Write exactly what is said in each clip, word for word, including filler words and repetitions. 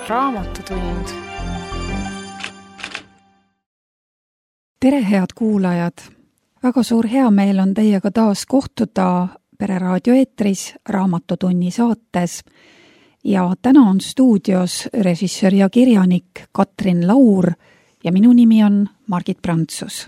Raamatutund. Tere, head kuulajad! Väga suur heameel on teiega taas kohtuda Pereraadio eetris Raamatutunni saates ja täna on stuudios režissöör ja kirjanik Katrin Laur ja minu nimi on Margit Prantsus.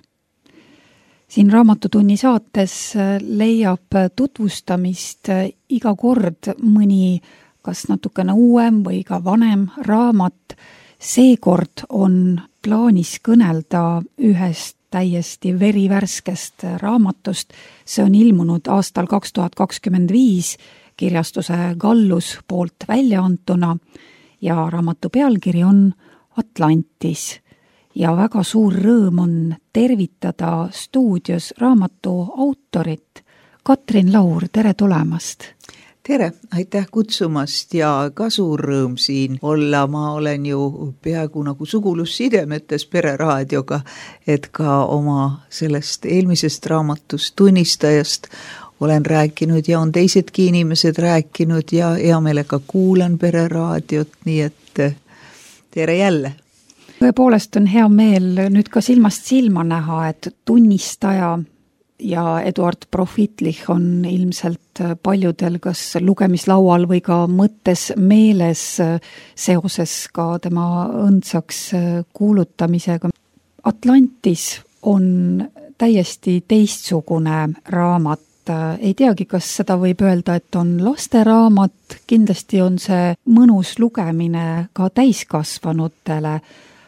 Siin Raamatutunni saates leiab tutvustamist iga kord mõni kas natukene uuem või ka vanem raamat. Seekord on plaanis kõnelda ühest täiesti verivärskest raamatust. See on ilmunud aastal kaks tuhat kakskümmend viis kirjastuse Gallus poolt välja antuna ja raamatu pealkiri on Atlantis. Ja väga suur rõõm on tervitada stuudios raamatu autorit Katrin Laur, tere tulemast! Tere, aitäh kutsumast ja ka suur rõõm siin olla. Ma olen ju peaaegu nagu sugulussidemetes Pereraadioga, et ka oma sellest eelmisest raamatust tunnistajast olen rääkinud ja on teisedki inimesed rääkinud ja hea meelega kuulan Pereraadiot, nii et tere jälle! Tõepoolest on hea meel nüüd ka silmast silma näha, et tunnistaja ja Eduard Profitlich on ilmselt paljudel kas lugemislaual või ka mõttes meeles seoses ka tema õndsaks kuulutamisega. Atlantis on täiesti teistsugune raamat. Ei teagi, kas seda võib öelda, et on lasteraamat. Kindlasti on see mõnus lugemine ka täiskasvanutele.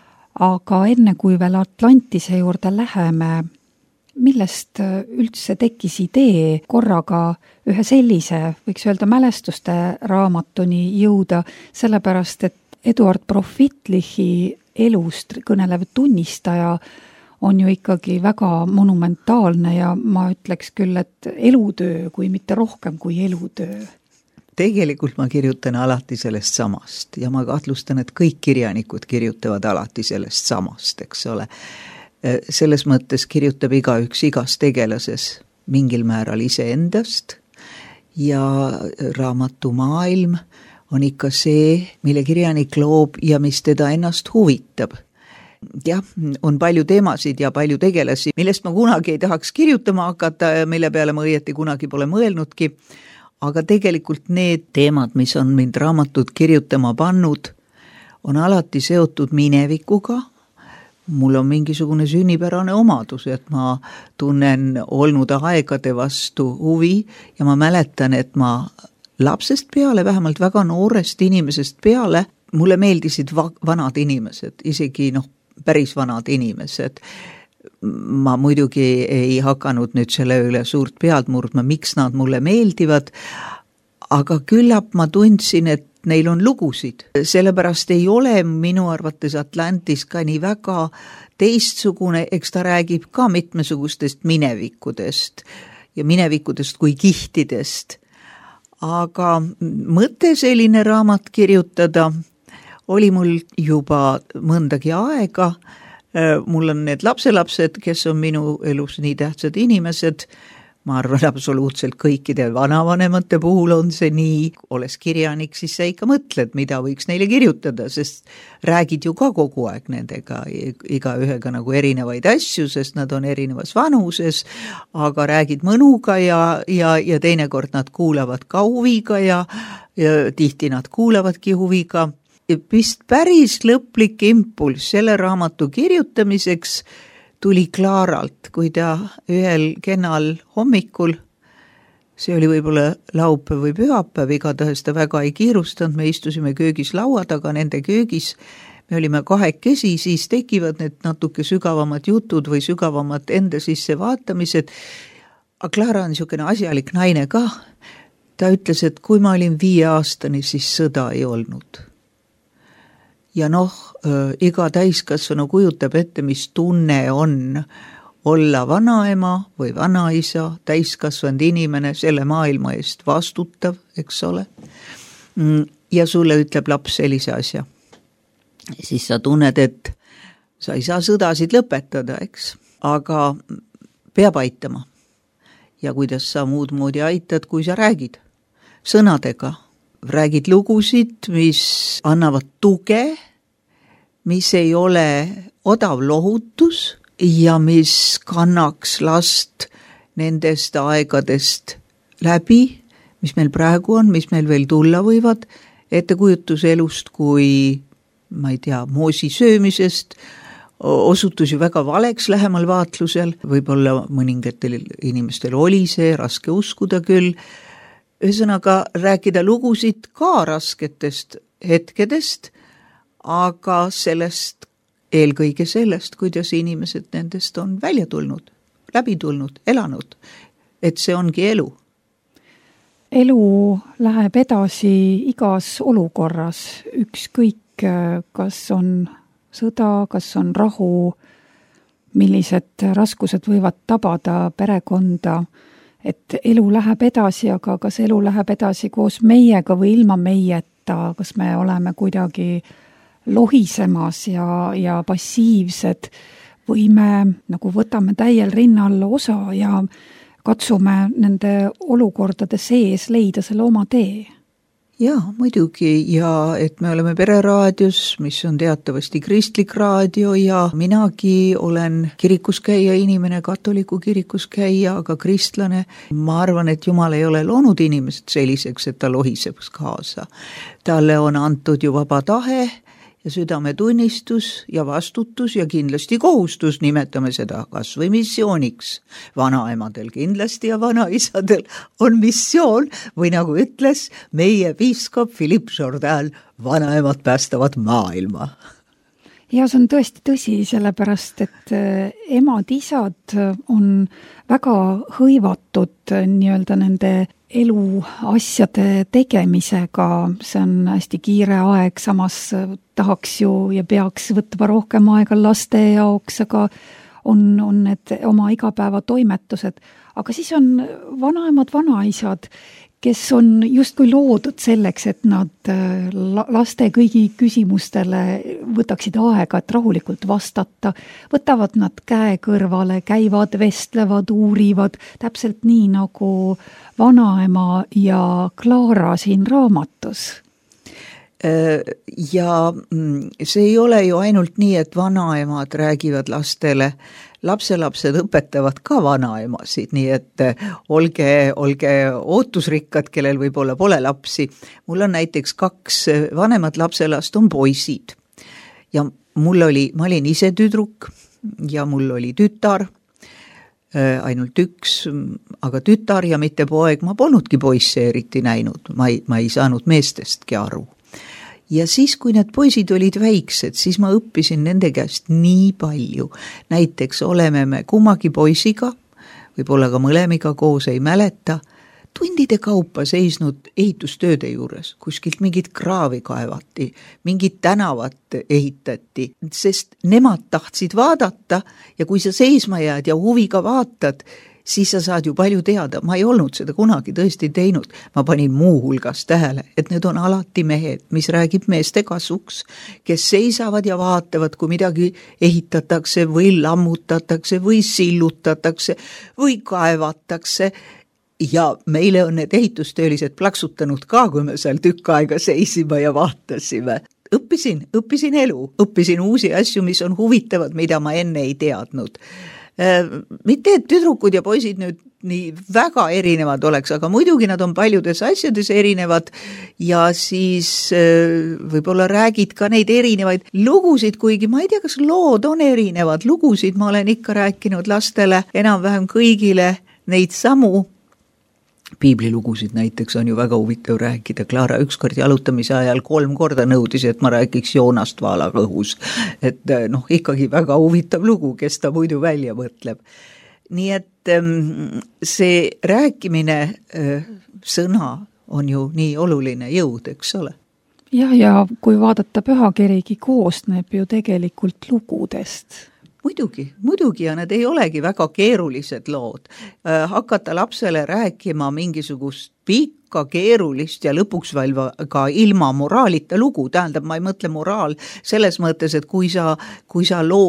Aga enne kui veel Atlantise juurde läheme, millest üldse tekkis idee korraga ühe sellise, võiks öelda mälestuste raamatuni jõuda, sellepärast et Eduard Profitlichi elust kõnelev tunnistaja on ju ikkagi väga monumentaalne ja ma ütleks küll, et elutöö, kui mitte rohkem kui elutöö. Tegelikult ma kirjutan alati sellest samast ja ma kahtlustan, et kõik kirjanikud kirjutavad alati sellest samast, eks ole. Selles mõttes kirjutab igaüks igas tegelases mingil määral iseendast ja raamatu maailm on ikka see, mille kirjanik loob ja mis teda ennast huvitab. Jah, on palju teemasid ja palju tegelasi, millest ma kunagi ei tahaks kirjutama hakata ja mille peale ma õieti kunagi pole mõelnudki, aga tegelikult need teemad, mis on mind raamatut kirjutama pannud, on alati seotud minevikuga. Mul on mingisugune sünnipärane omadus, et ma tunnen olnud aegade vastu huvi ja ma mäletan, et ma lapsest peale, vähemalt väga noorest inimesest peale, mulle meeldisid va- vanad inimesed, isegi noh, päris vanad inimesed. Ma muidugi ei hakanud nüüd selle üle suurt pead murdma, miks nad mulle meeldivad, aga küllap ma tundsin, et neil on lugusid. Sellepärast ei ole minu arvates Atlantis ka nii väga teistsugune, eks ta räägib ka mitmesugustest minevikudest ja minevikudest kui kihtidest. Aga mõte selline raamat kirjutada oli mul juba mõndagi aega. Mul on need lapselapsed, kes on minu elus nii tähtsad inimesed. Ma arvan, absoluutselt kõikide vanavanemate puhul on see nii. Oles kirjanik, siis sa ikka mõtled, mida võiks neile kirjutada, sest räägid ju ka kogu aeg nendega, iga ühega nagu erinevaid asju, sest nad on erinevas vanuses, aga räägid mõnuga ja, ja, ja teinekord nad kuulavad ka huviga ja, ja tihti nad kuulavadki huviga. Vist päris lõplik impulss selle raamatu kirjutamiseks tuli Klaaralt, kui ta ühel kennal hommikul, see oli võib-olla laupäev või pühapäev, igatahes ta väga ei kiirustanud, me istusime köögis laua taga, nende köögis, me olime kahekesi, siis tekivad need natuke sügavamad jutud või sügavamad enda sisse vaatamised. Aga Klaara on niisugune asjalik naine ka. Ta ütles, et kui ma olin viie aastani, siis sõda ei olnud. Ja noh, iga täiskasvanu kujutab ette, mis tunne on olla vanaema või vanaisa, täiskasvanud inimene, selle maailma eest vastutav, eks ole. Ja sulle ütleb laps sellise asja. Siis sa tunned, et sa ei saa sõdasid lõpetada, eks, aga peab aitama. Ja kuidas sa muud moodi aitad, kui sa räägid sõnadega, räägid lugusid, mis annavad tuge, mis ei ole odav lohutus ja mis kannaks last nendest aegadest läbi, mis meil praegu on, mis meil veel tulla võivad, ettekujutus elust kui, ma ei tea, moosi söömisest, osutus ju väga valeks lähemal vaatlusel, võib-olla mõningatel inimestel oli see, raske uskuda küll, ühesõnaga rääkida lugusid ka rasketest hetkedest, aga sellest, eelkõige sellest, kuidas inimesed nendest on välja tulnud, läbi tulnud, elanud, et see ongi elu. Elu läheb edasi igas olukorras, ükskõik kas on sõda, kas on rahu, millised raskused võivad tabada perekonda, et elu läheb edasi, aga kas elu läheb edasi koos meiega või ilma meieta, kas me oleme kuidagi lohisemas ja, ja passiivsed või me nagu võtame täiel rinnal osa ja katsume nende olukordade sees leida selle oma tee. Jaa, muidugi, ja et me oleme Pereraadios, mis on teatavasti kristlik raadio ja minagi olen kirikus käija inimene, katoliku kirikus käija, aga kristlane. Ma arvan, et Jumal ei ole loonud inimesed selliseks, et ta lohiseb kaasa. Talle on antud ju vaba tahe ja südametunnistus ja vastutus ja kindlasti kohustus, nimetame seda kas või missiooniks. Vanaemadel kindlasti ja vanaisadel on missioon või nagu ütles meie piiskop Philippe Jourdain, vanaemad päästavad maailma. Ja see on tõesti tõsi, sellepärast, et emad-isad on väga hõivatud nii-öelda nende elu asjade tegemisega, see on hästi kiire aeg, samas tahaks ju ja peaks võtma rohkem aega laste jaoks, aga on, on need oma igapäeva toimetused. Aga siis on vanaemad, vanaisad, kes on justkui loodud selleks, et nad laste kõigi küsimustele võtaksid aega, et rahulikult vastata. Võtavad nad käe kõrvale, käivad, vestlevad, uurivad, täpselt nii nagu vanaema ja Klaara siin raamatus. Ja see ei ole ju ainult nii, et vanaemad räägivad lastele, lapselapsed õpetavad ka vanaemasid, nii et olge, olge ootusrikkad, kellel võib-olla pole lapsi. Mul on näiteks kaks vanemat lapselast on poisid ja mul oli, ma olin ise tüdruk ja mul oli tütar, ainult üks, aga tütar ja mitte poeg, ma polnudki poisse eriti näinud, ma ei, ma ei saanud meestestki aru. Ja siis, kui need poisid olid väiksed, siis ma õppisin nende käest nii palju. Näiteks oleme me kummagi poisiga, võib-olla ka mõlemiga koos ei mäleta, tundide kaupa seisnud ehitustööde juures, kuskilt mingit kraavi kaevati, mingit tänavat ehitati, sest nemad tahtsid vaadata ja kui sa seisma jääd ja huviga vaatad, siis sa saad ju palju teada. Ma ei olnud seda kunagi tõesti teinud. Ma panin muu hulgas tähele, et need on alati mehed, mis räägib meeste kasuks, kes seisavad ja vaatavad, kui midagi ehitatakse või lammutatakse või sillutatakse või kaevatakse. Ja meile on need ehitustöölised plaksutanud ka, kui me seal tükk aega seisime ja vaatasime. Õppisin, õppisin elu, õppisin uusi asju, mis on huvitavad, mida ma enne ei teadnud. Mitte, et tüdrukud ja poisid nüüd nii väga erinevad oleks, aga muidugi nad on paljudes asjades erinevad ja siis võib-olla räägid ka neid erinevaid lugusid, kuigi ma ei tea, kas lood on erinevad lugusid, ma olen ikka rääkinud lastele enam-vähem kõigile neid samu. Piiblilugusid näiteks on ju väga huvitav rääkida. Klaara ükskord jalutamise ajal kolm korda nõudis, et ma rääkiks Joonast vaalaga õhus. Et noh, ikkagi väga huvitav lugu, kes ta muidu välja mõtleb. Nii et see rääkimine, sõna on ju nii oluline jõud, eks ole? Ja, ja kui vaadata pühakirigi koosneb ju tegelikult lugudest. Muidugi, muidugi ja need ei olegi väga keerulised lood. Hakata lapsele rääkima mingisugust pikka, keerulist ja lõpuks veel ka ilma moraalita lugu. Tähendab, ma ei mõtle moraal selles mõttes, et kui sa, kui sa loo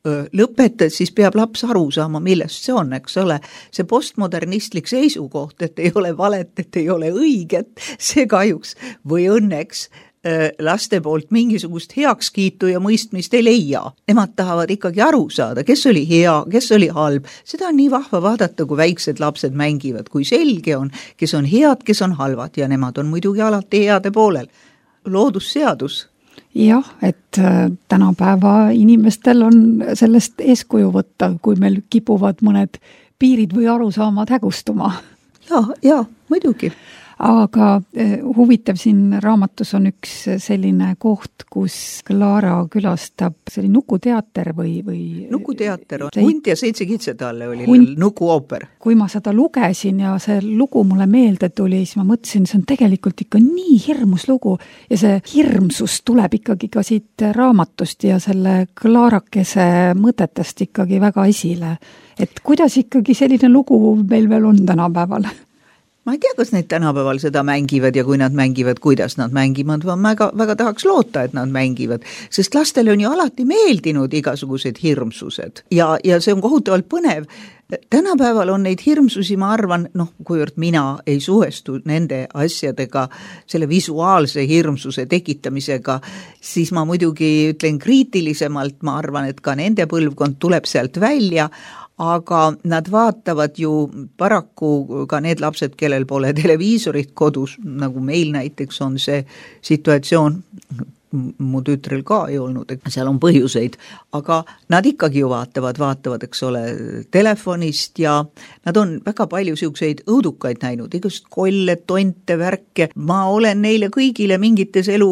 lõpetad, siis peab laps aru saama, millest see on, eks ole. See postmodernistlik seisukoht, et ei ole valet, et ei ole õiget, see kahjuks või õnneks laste poolt mingisugust heakskiitu ja mõistmist ei leia. Nemad tahavad ikkagi aru saada, kes oli hea, kes oli halb. Seda on nii vahva vaadata, kui väiksed lapsed mängivad, kui selge on, kes on head, kes on halvad ja nemad on muidugi alati heade poolel. Loodusseadus. Jah, et tänapäeva inimestel on sellest eeskuju võtta, kui meil kipuvad mõned piirid või arusaamad hägustuma. Ja, ja, muidugi. Aga huvitav siin raamatus on üks selline koht, kus Clara külastab selline nukuteater või, või nukuteater on, Hunt ja seitse kitsetalle oli hunt, nukuooper. Kui ma seda lugesin ja see lugu mulle meelde tuli, siis ma mõtlesin, see on tegelikult ikka nii hirmus lugu ja see hirmsus tuleb ikkagi ka siit raamatust ja selle Clarakese mõtetest ikkagi väga esile. Et kuidas ikkagi selline lugu meil veel on tänapäeval? Ma ei tea, kas need tänapäeval seda mängivad ja kui nad mängivad, kuidas nad mängivad, ma väga, väga tahaks loota, et nad mängivad, sest lastele on ju alati meeldinud igasugused hirmsused ja, ja see on kohutavalt põnev. Tänapäeval on neid hirmsusi, ma arvan, noh, kuivõrd mina ei suhestu nende asjadega, selle visuaalse hirmsuse tekitamisega, siis ma muidugi ütlen kriitilisemalt, ma arvan, et ka nende põlvkond tuleb sealt välja, aga nad vaatavad ju paraku ka need lapsed, kellel pole televiisorit kodus, nagu meil näiteks on see situatsioon, mu tütrel ka ei olnud, seal on põhjuseid, aga nad ikkagi ju vaatavad, vaatavad, eks ole, telefonist ja nad on väga palju siukseid õudukaid näinud, igast kolle, tonte, värke. Ma olen neile kõigile mingites elu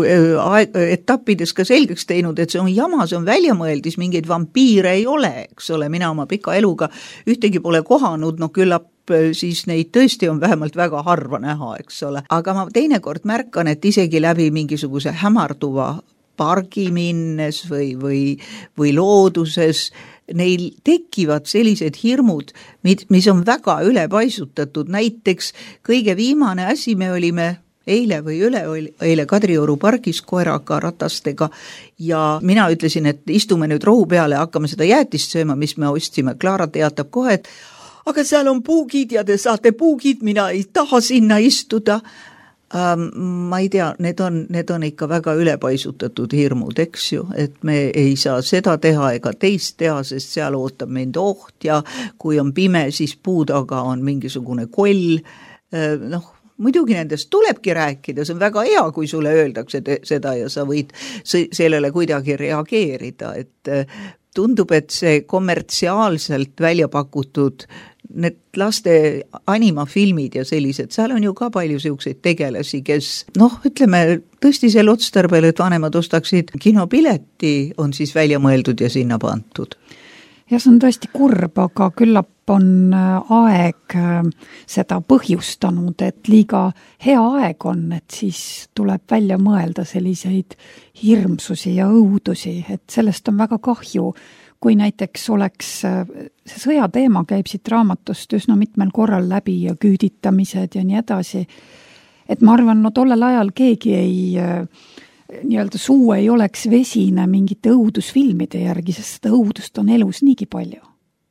etappides ka selgeks teinud, et see on jama, see on väljamõeldis, mingeid vampiire ei ole, eks ole, mina oma pika eluga ühtegi pole kohanud, no küllap siis neid tõesti on vähemalt väga harva näha, eks ole. Aga ma teinekord märkan, et isegi läbi mingisuguse hämarduva pargi minnes või, või, või looduses neil tekivad sellised hirmud, mis on väga ülepaisutatud. Näiteks kõige viimane asi, me olime eile või üle eile Kadrioru pargis koeraga, ratastega ja mina ütlesin, et istume nüüd rohu peale ja hakkame seda jäätist sööma, mis me ostsime. Clara teatab kohe, et aga seal on puugid ja te saate puugid, mina ei taha sinna istuda. Ähm, ma ei tea, need on, need on ikka väga ülepaisutatud hirmud, eks ju, et me ei saa seda teha ega teist teha, sest seal ootab mind oht ja kui on pime, siis puu taga on mingisugune koll. Äh, noh, muidugi nendest tulebki rääkida, see on väga hea, kui sulle öeldakse seda ja sa võid sellele kuidagi reageerida, et tundub, et see kommertsiaalselt välja pakutud need laste animafilmid ja sellised, seal on ju ka palju siukseid tegelasi, kes noh, ütleme tõesti selle otstarbel, et vanemad ostaksid kinopileti, on siis välja mõeldud ja sinna pantud. Ja see on tõesti kurb, aga küllap on aeg seda põhjustanud, et liiga hea aeg on, et siis tuleb välja mõelda selliseid hirmsusi ja õudusi, et sellest on väga kahju, kui näiteks oleks, see sõjateema käib siit raamatust üsna mitmel korral läbi ja küüditamised ja nii edasi, et ma arvan, no tollel ajal keegi ei nii-öelda suu ei oleks vesine mingite õudusfilmide järgi, sest seda õudust on elus niigi palju.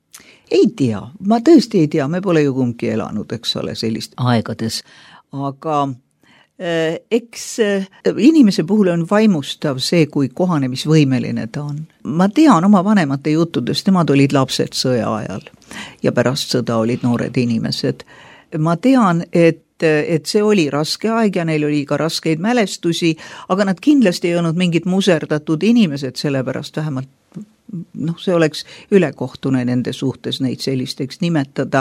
Ei tea, ma tõesti ei tea, me pole ju kumbki elanud, eks ole, sellist aegades, aga äh, eks äh, inimese puhul on vaimustav see, kui kohanemisvõimeline ta on. Ma tean oma vanemate juttudest, nemad olid lapsed sõja ajal ja pärast sõda olid noored inimesed. Ma tean, et et see oli raske aeg ja neil oli ka raskeid mälestusi, aga nad kindlasti ei olnud mingid muserdatud inimesed, sellepärast vähemalt noh, see oleks ülekohtune nende suhtes neid sellisteks nimetada.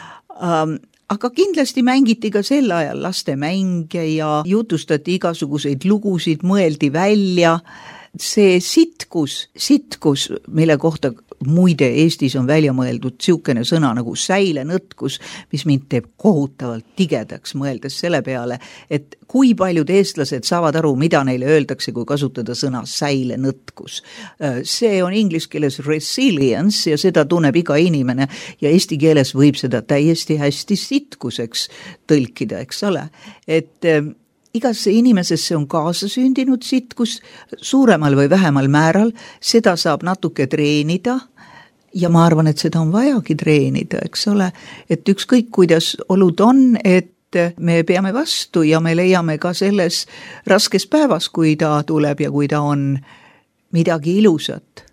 Aga kindlasti mängiti ka sel ajal laste mänge ja jutustati igasuguseid lugusid, mõeldi välja. See sitkus, sitkus, mille kohta muide Eestis on välja mõeldud siukene sõna nagu säilenõtkus, mis mind teeb kohutavalt tigedaks mõeldes selle peale, et kui paljud eestlased saavad aru, mida neile öeldakse, kui kasutada sõna säilenõtkus. See on inglise keeles resilience ja seda tunneb iga inimene ja eesti keeles võib seda täiesti hästi sitkuseks tõlkida, eks ole. Et igasse inimesesse on kaasa sündinud sitkus suuremal või vähemal määral, seda saab natuke treenida ja ma arvan, et seda on vajagi treenida, eks ole, et ükskõik kuidas olud on, et me peame vastu ja me leiame ka selles raskes päevas, kui ta tuleb ja kui ta on midagi ilusat.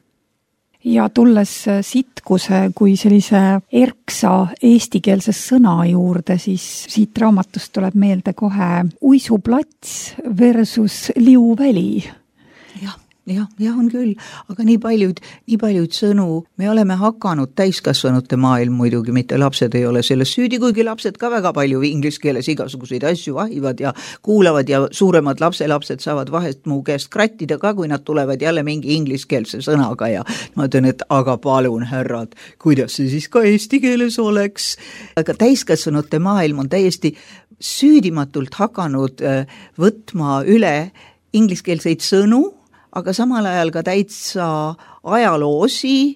Ja tulles sitkuse kui sellise erksa eestikeelse sõna juurde, siis siit raamatust tuleb meelde kohe uisuplats versus liuväli. Jah. jah, jah on küll, aga nii paljud, nii paljud sõnu, me oleme hakanud täiskasvanute maailm muidugi, mitte lapsed ei ole selles süüdi, kuigi lapsed ka väga palju inglise keeles igasuguseid asju vahivad ja kuulavad ja suuremad lapselapsed saavad vahest mu käest krattida ka, kui nad tulevad jälle mingi ingliskeelse sõnaga ja ma ütlen, et aga palun härrad, kuidas see siis ka eesti keeles oleks. Aga täiskasvanute maailm on täiesti süüdimatult hakanud võtma üle ingliskeelseid sõnu, aga samal ajal ka täitsa ajaloosi,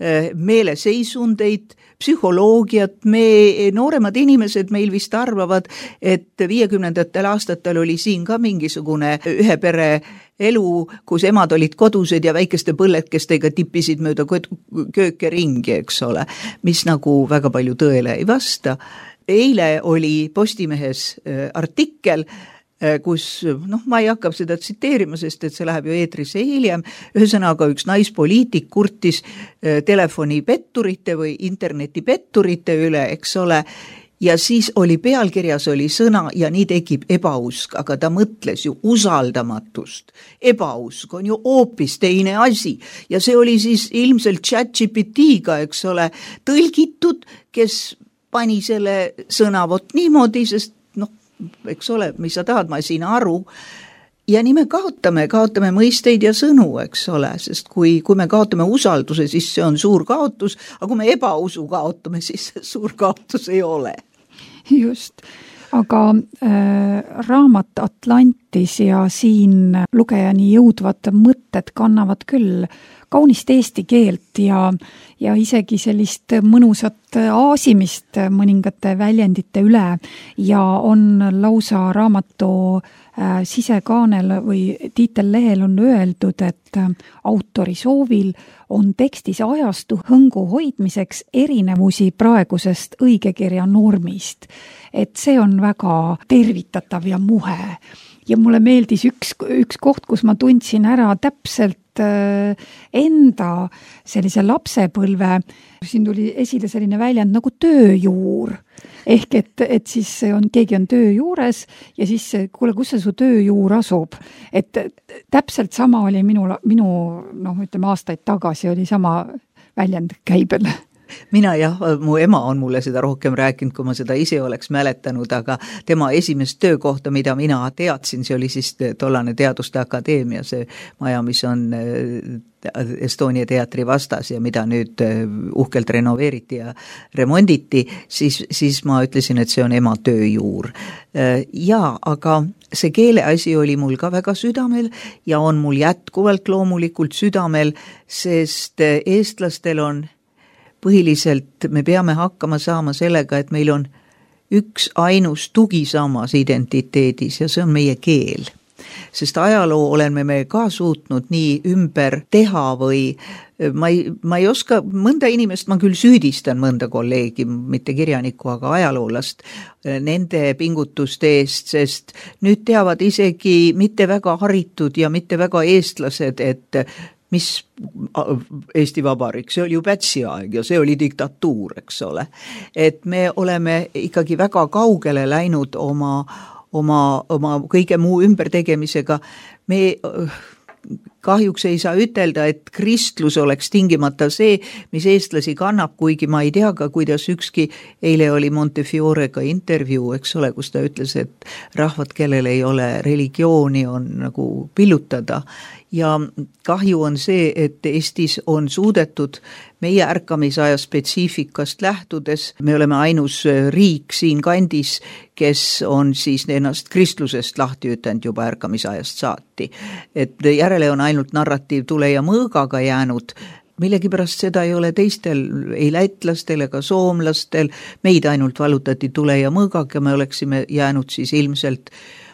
meeleseisundeid, psühholoogiat, me nooremad inimesed meil vist arvavad, et viiekümnendatel aastatel oli siin ka mingisugune ühe pere elu, kus emad olid kodused ja väikeste põllekestega tippisid mööda kööke ringi, eks ole, mis nagu väga palju tõele ei vasta. Eile oli Postimehes artikkel, kus, noh, ma ei hakka seda tsiteerima, sest et see läheb ju eetrisse hiljem, ühesõnaga üks naispoliitik kurtis telefonipetturite või internetipetturite üle, eks ole, ja siis oli pealkirjas oli sõna ja nii tekib ebausk, aga ta mõtles ju usaldamatust. Ebausk on ju hoopis teine asi ja see oli siis ilmselt chat G P T-ga, eks ole, tõlgitud, kes pani selle sõna vot niimoodi, sest eks ole, mis sa tahad, ma ei siin aru. Ja nii me kaotame, kaotame mõisteid ja sõnu, eks ole, sest kui, kui me kaotame usalduse, siis see on suur kaotus, aga kui me ebausu kaotame, siis suur kaotus ei ole. Just, aga äh, raamat Atlantis ja siin lugejani jõudvad mõtted kannavad küll kaunist eesti keelt ja, ja isegi sellist mõnusat aasimist mõningate väljendite üle ja on lausa raamatu äh, sisekaanel või tiitellehel on öeldud, et autori soovil on tekstis ajastu hõngu hoidmiseks erinevusi praegusest õigekirja normist. Et see on väga tervitatav ja muhe. Ja mulle meeldis üks, üks koht, kus ma tundsin ära täpselt enda sellise lapsepõlve, siin tuli esile selline väljend nagu tööjuur. Ehk et, et siis on, keegi on töö juures ja siis kuule, kus see su tööjuur asub? Et täpselt sama oli minu, minu noh, ütleme aastaid tagasi oli sama väljend käibel. Mina jah, mu ema on mulle seda rohkem rääkinud, kui ma seda ise oleks mäletanud, aga tema esimest töökohta, mida mina teadsin, see oli siis tollane Teaduste Akadeemia, see maja, mis on Estonia teatri vastas ja mida nüüd uhkelt renoveeriti ja remonditi, siis, siis ma ütlesin, et see on ema tööjuur. Jaa, aga see keele asi oli mul ka väga südamel ja on mul jätkuvalt loomulikult südamel, sest eestlastel on põhiliselt me peame hakkama saama sellega, et meil on üks ainus tugisammas identiteedis ja see on meie keel. Sest ajaloo oleme me ka suutnud nii ümber teha või ma ei, ma ei oska, mõnda inimest ma küll süüdistan, mõnda kolleegi, mitte kirjanikku, aga ajaloolast, nende pingutuste eest, sest nüüd teavad isegi mitte väga haritud ja mitte väga eestlased, et mis Eesti Vabariik, see oli ju Pätsi aeg ja see oli diktatuur, eks ole. Et me oleme ikkagi väga kaugele läinud oma, oma, oma kõige muu ümbertegemisega. Me kahjuks ei saa ütelda, et kristlus oleks tingimata see, mis eestlasi kannab, kuigi ma ei tea ka, kuidas ükski, eile oli Montefiorega intervjuu, eks ole, kus ta ütles, et rahvad, kellel ei ole religiooni, on nagu pillutada. Ja kahju on see, et Eestis on suudetud meie ärkamisaja spetsiifikast lähtudes, me oleme ainus riik siin kandis, kes on siis ennast kristlusest lahti ütelnud juba ärkamisajast saati. Et järele on ainult narratiiv tule ja mõõgaga jäänud, millegipärast seda ei ole teistel, ei lätlastel ega soomlastel, meid ainult valutati tule ja mõõgaga, me oleksime jäänud siis ilmselt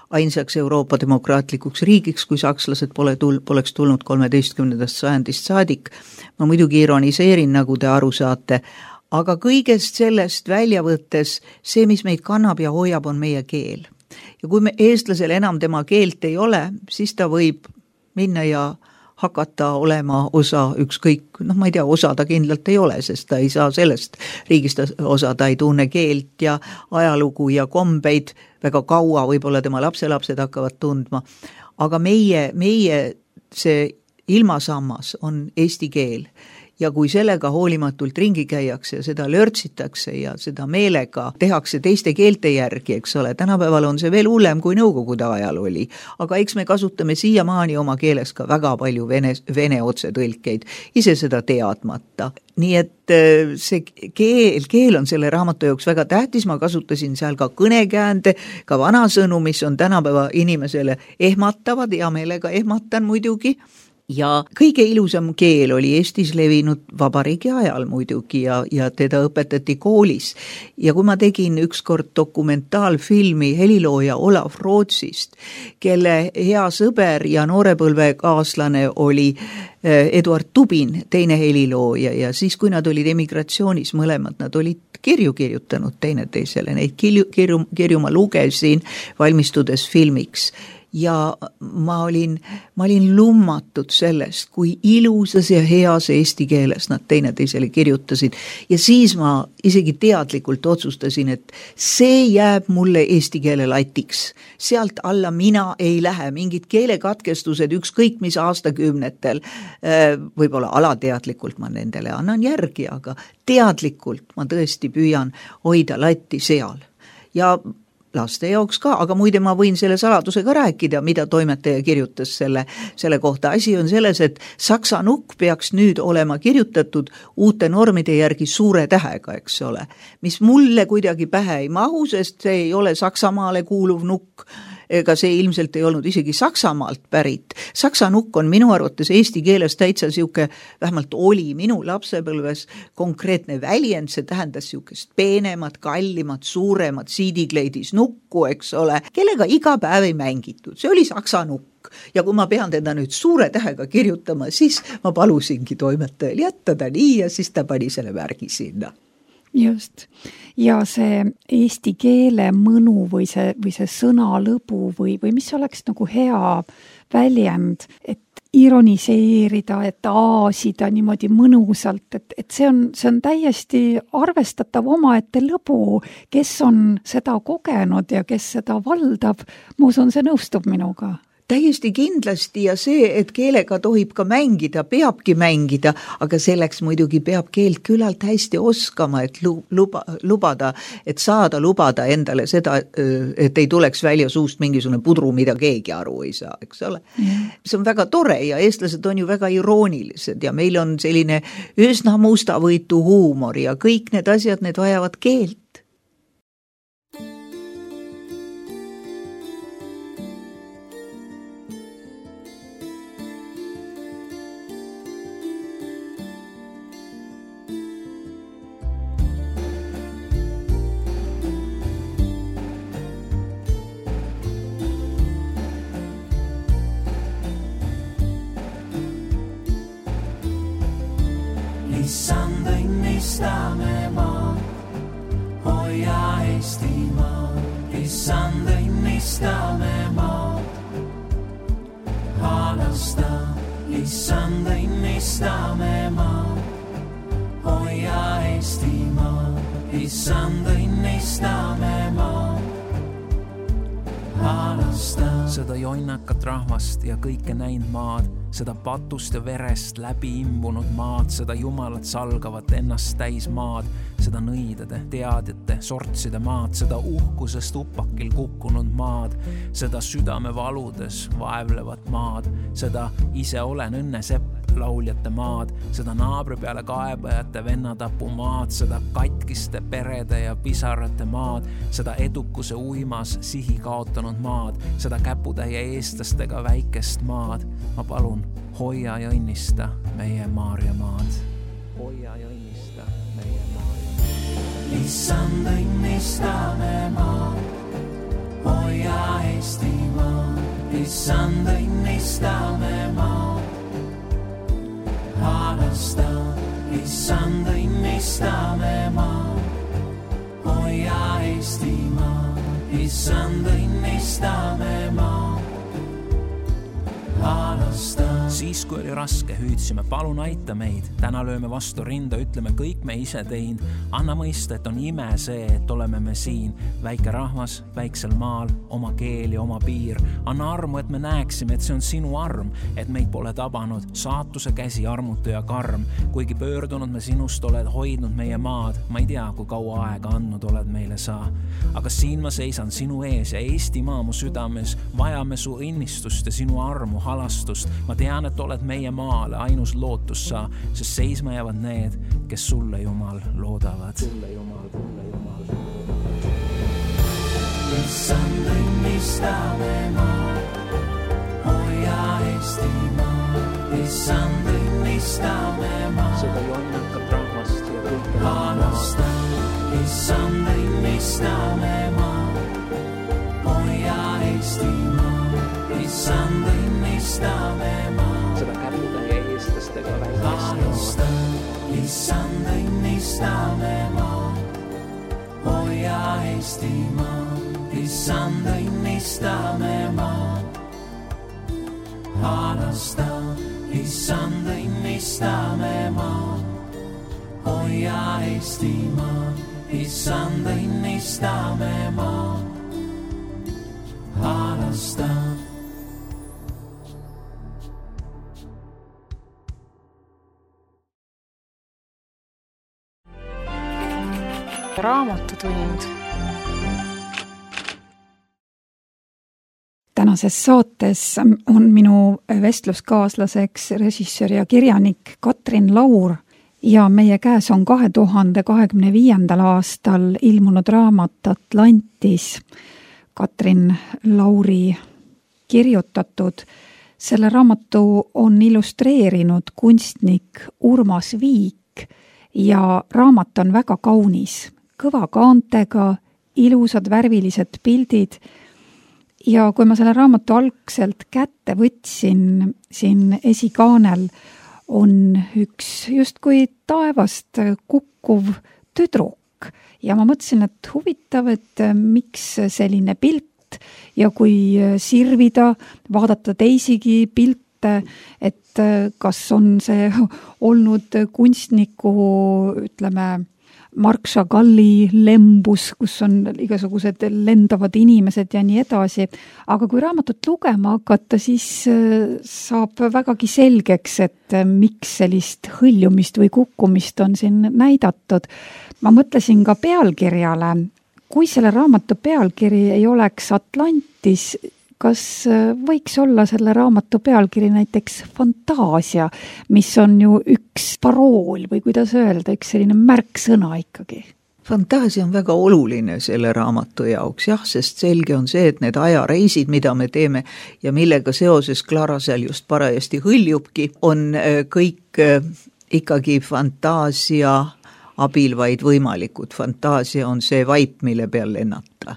ainsaks Euroopa demokraatlikuks riigiks, kui sakslased pole tul-, poleks tulnud kolmeteistkümnendast sajandist saadik. Ma muidugi ironiseerin, nagu te aru saate, aga kõigest sellest välja võttes see, mis meid kannab ja hoiab, on meie keel. Ja kui me eestlasel enam tema keelt ei ole, siis ta võib minna ja hakata olema osa ükskõik, noh ma ei tea, osa ta kindlalt ei ole, sest ta ei saa sellest riigist osa, ta ei tunne keelt ja ajalugu ja kombeid väga kaua, võib-olla tema lapselapsed hakkavad tundma, aga meie, meie see ilmasammas on eesti keel. Ja kui sellega hoolimatult ringi käiakse ja seda lörtsitakse ja seda meelega tehakse teiste keelte järgi, eks ole, tänapäeval on see veel hullem kui nõukogude ajal oli, aga eks me kasutame siiamaani oma keeles ka väga palju vene, vene otsetõlkeid, ise seda teadmata. Nii et see keel, keel on selle raamatu jaoks väga tähtis, ma kasutasin seal ka kõnekäände, ka vanasõnu, mis on tänapäeva inimesele ehmatavad, ja meelega ehmatan muidugi. Ja kõige ilusam keel oli Eestis levinud vabariigi ajal muidugi ja, ja teda õpetati koolis. Ja kui ma tegin ükskord dokumentaalfilmi helilooja Olav Rootsist, kelle hea sõber ja noorepõlvekaaslane oli Eduard Tubin, teine helilooja, ja siis kui nad olid emigratsioonis mõlemad, nad olid kirju kirjutanud teineteisele, neid kirju, kirju, kirju ma lugesin valmistudes filmiks. Ja ma olin, ma olin lummatud sellest, kui ilusas ja heas eesti keeles nad teineteisele kirjutasid. Ja siis ma isegi teadlikult otsustasin, et see jääb mulle eesti keele latiks. Sealt alla mina ei lähe, mingid keelekatkestused ükskõik mis aastakümnetel, võib-olla alateadlikult ma nendele annan järgi, aga teadlikult ma tõesti püüan hoida latti seal. Ja laste jaoks ka, aga muide ma võin selle saladusega rääkida, mida toimetaja kirjutas selle, selle kohta. Asi on selles, et saksa nukk peaks nüüd olema kirjutatud uute normide järgi suure tähega, eks ole, mis mulle kuidagi pähe ei mahu, sest see ei ole Saksamaale kuuluv nukk, ega see ilmselt ei olnud isegi Saksamaalt pärit. Saksa nukk on minu arvates eesti keeles täitsa siuke, vähemalt oli minu lapsepõlves konkreetne väljend, see tähendas siukest peenemat, kallimat, suuremat siidikleidis nukku, eks ole, kellega iga päev ei mängitud. See oli Saksa nukk. Ja kui ma pean teda nüüd suure tähega kirjutama, siis ma palusingi toimetajal jätta ta nii ja siis ta pani selle märgi sinna. Just. Ja see eesti keele mõnu või see, või see sõnalõbu või, või mis oleks nagu hea väljend, et ironiseerida, et aasida niimoodi mõnusalt, et, et see on, see on täiesti arvestatav omaette lõbu, kes on seda kogenud ja kes seda valdab, ma usun, see nõustub minuga. Täiesti kindlasti ja see, et keelega tohib ka mängida, peabki mängida, aga selleks muidugi peab keelt küllalt hästi oskama, et luba, lubada, et saada lubada endale seda, et ei tuleks välja suust mingisugune pudru, mida keegi aru ei saa, eks ole. Mm. See on väga tore ja eestlased on ju väga iroonilised ja meil on selline üsna mustavõitu huumor ja kõik need asjad, need vajavad keelt. Issand õnnistame maad, hoia Eestimaad. Issand õnnistame maad, halasta. Issand õnnistame maad, hoia Eestimaad. Issand õnnistame maad, halasta. Seda jonnakat rahvast ja kõike näinud maad, seda patust ja verest läbi imbunud maad, seda jumalat salgavat ennast täis maad, seda nõidade, teadjate, sortside maad, seda uhkusest upakil kukkunud maad, seda südamevaludes vaevlevat maad, seda ise olen õnnesepp lauljate maad, seda naabri peale kaebajate vennatapu maad, seda katkiste perede ja pisarate maad, seda edukuse uimas sihi kaotanud maad, seda käputäie eestlastega väikest maad. Ma palun, hoia ja õnnista meie Maarja maad. Hoia ja õnnista meie Maarja maad. Issand õnnistame maad, hoia Eestimaa, issand õnnistame maad. Harrasta, issand õnnistame maad, hoia Eestimaa, issand õnnistame maad. Harrasta. Siis kui oli raske, hüüdsime, palun aita meid. Täna lööme vastu rinda, ütleme kõik me ise teinud. Anna mõista, et on ime see, et oleme me siin. Väike rahvas, väiksel maal, oma keel ja oma piir. Anna armu, et me näeksime, et see on sinu arm, et meid pole tabanud. Saatuse käsi armutu ja karm. Kuigi pöördunud me sinust oled hoidnud meie maad. Ma ei tea, kui kaua aega andnud oled meile sa. Aga siin ma seisan sinu ees ja Eestimaa mu südames. Vajame su õnnistust ja sinu armu halastust. Ma tean, et oled meie maale ainus lootus sa, sest seisma jäävad need, kes sulle, Jumal, loodavad. Sulle, Jumal, sulle, Jumal. Issand õnnistame maad, hoia Eestimaa, issand õnnistame maad. Seda jonnakat rahvast ja kõike halasta, issand õnnistame maad, hoia Eestimaa, issand õnnistame maad. Seda käruda ja eestlastega väikest maad. Issand õnnistame maad, hoia Eestimaa, issand õnnistame maad. Harrasta, issand õnnistame maad, hoia Eestimaa, issand õnnistame maad. Harrasta. Raamatutund. Tänases saates on minu vestluskaaslaseks režissöör ja kirjanik Katrin Laur ja meie käes on kahe tuhande kahekümne viiendal aastal ilmunud raamat Atlantis, Katrin Lauri kirjutatud. Selle raamatu on illustreerinud kunstnik Urmas Viik ja raamat on väga kaunis, kõva kaantega, ilusad värvilised pildid. Ja kui ma selle raamatu algselt kätte võtsin, siin esikaanel on üks justkui taevast kukkuv tüdruk. Ja ma mõtlesin, et huvitav, et miks selline pilt ja kui sirvida, vaadata teisigi pilte, et kas on see olnud kunstniku, ütleme, Mark Chagall'i lembus, kus on igasugused lendavad inimesed ja nii edasi. Aga kui raamatut lugema hakata, siis saab vägagi selgeks, et miks sellist hõljumist või kukkumist on siin näidatud. Ma mõtlesin ka pealkirjale, kui selle raamatu pealkiri ei oleks Atlantis, kas võiks olla selle raamatu pealkiri näiteks Fantaasia, mis on ju üks parool või kuidas öelda, üks selline märksõna ikkagi? Fantaasia on väga oluline selle raamatu jaoks, jah, sest selge on see, et need ajareisid, mida me teeme ja millega seoses Clara seal just parajasti hõljubki, on kõik ikkagi fantaasia abil vaid võimalikud. Fantaasia on see vaip, mille peal lennata.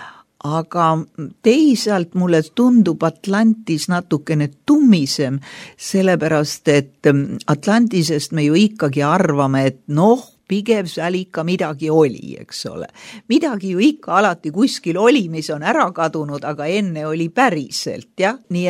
Aga teisalt mulle tundub Atlantis natukene tummisem, sellepärast et Atlantisest me ju ikkagi arvame, et noh, pigem seal ikka midagi oli, eks ole. Midagi ju ikka alati kuskil oli, mis on ära kadunud, aga enne oli päriselt, jah. Nii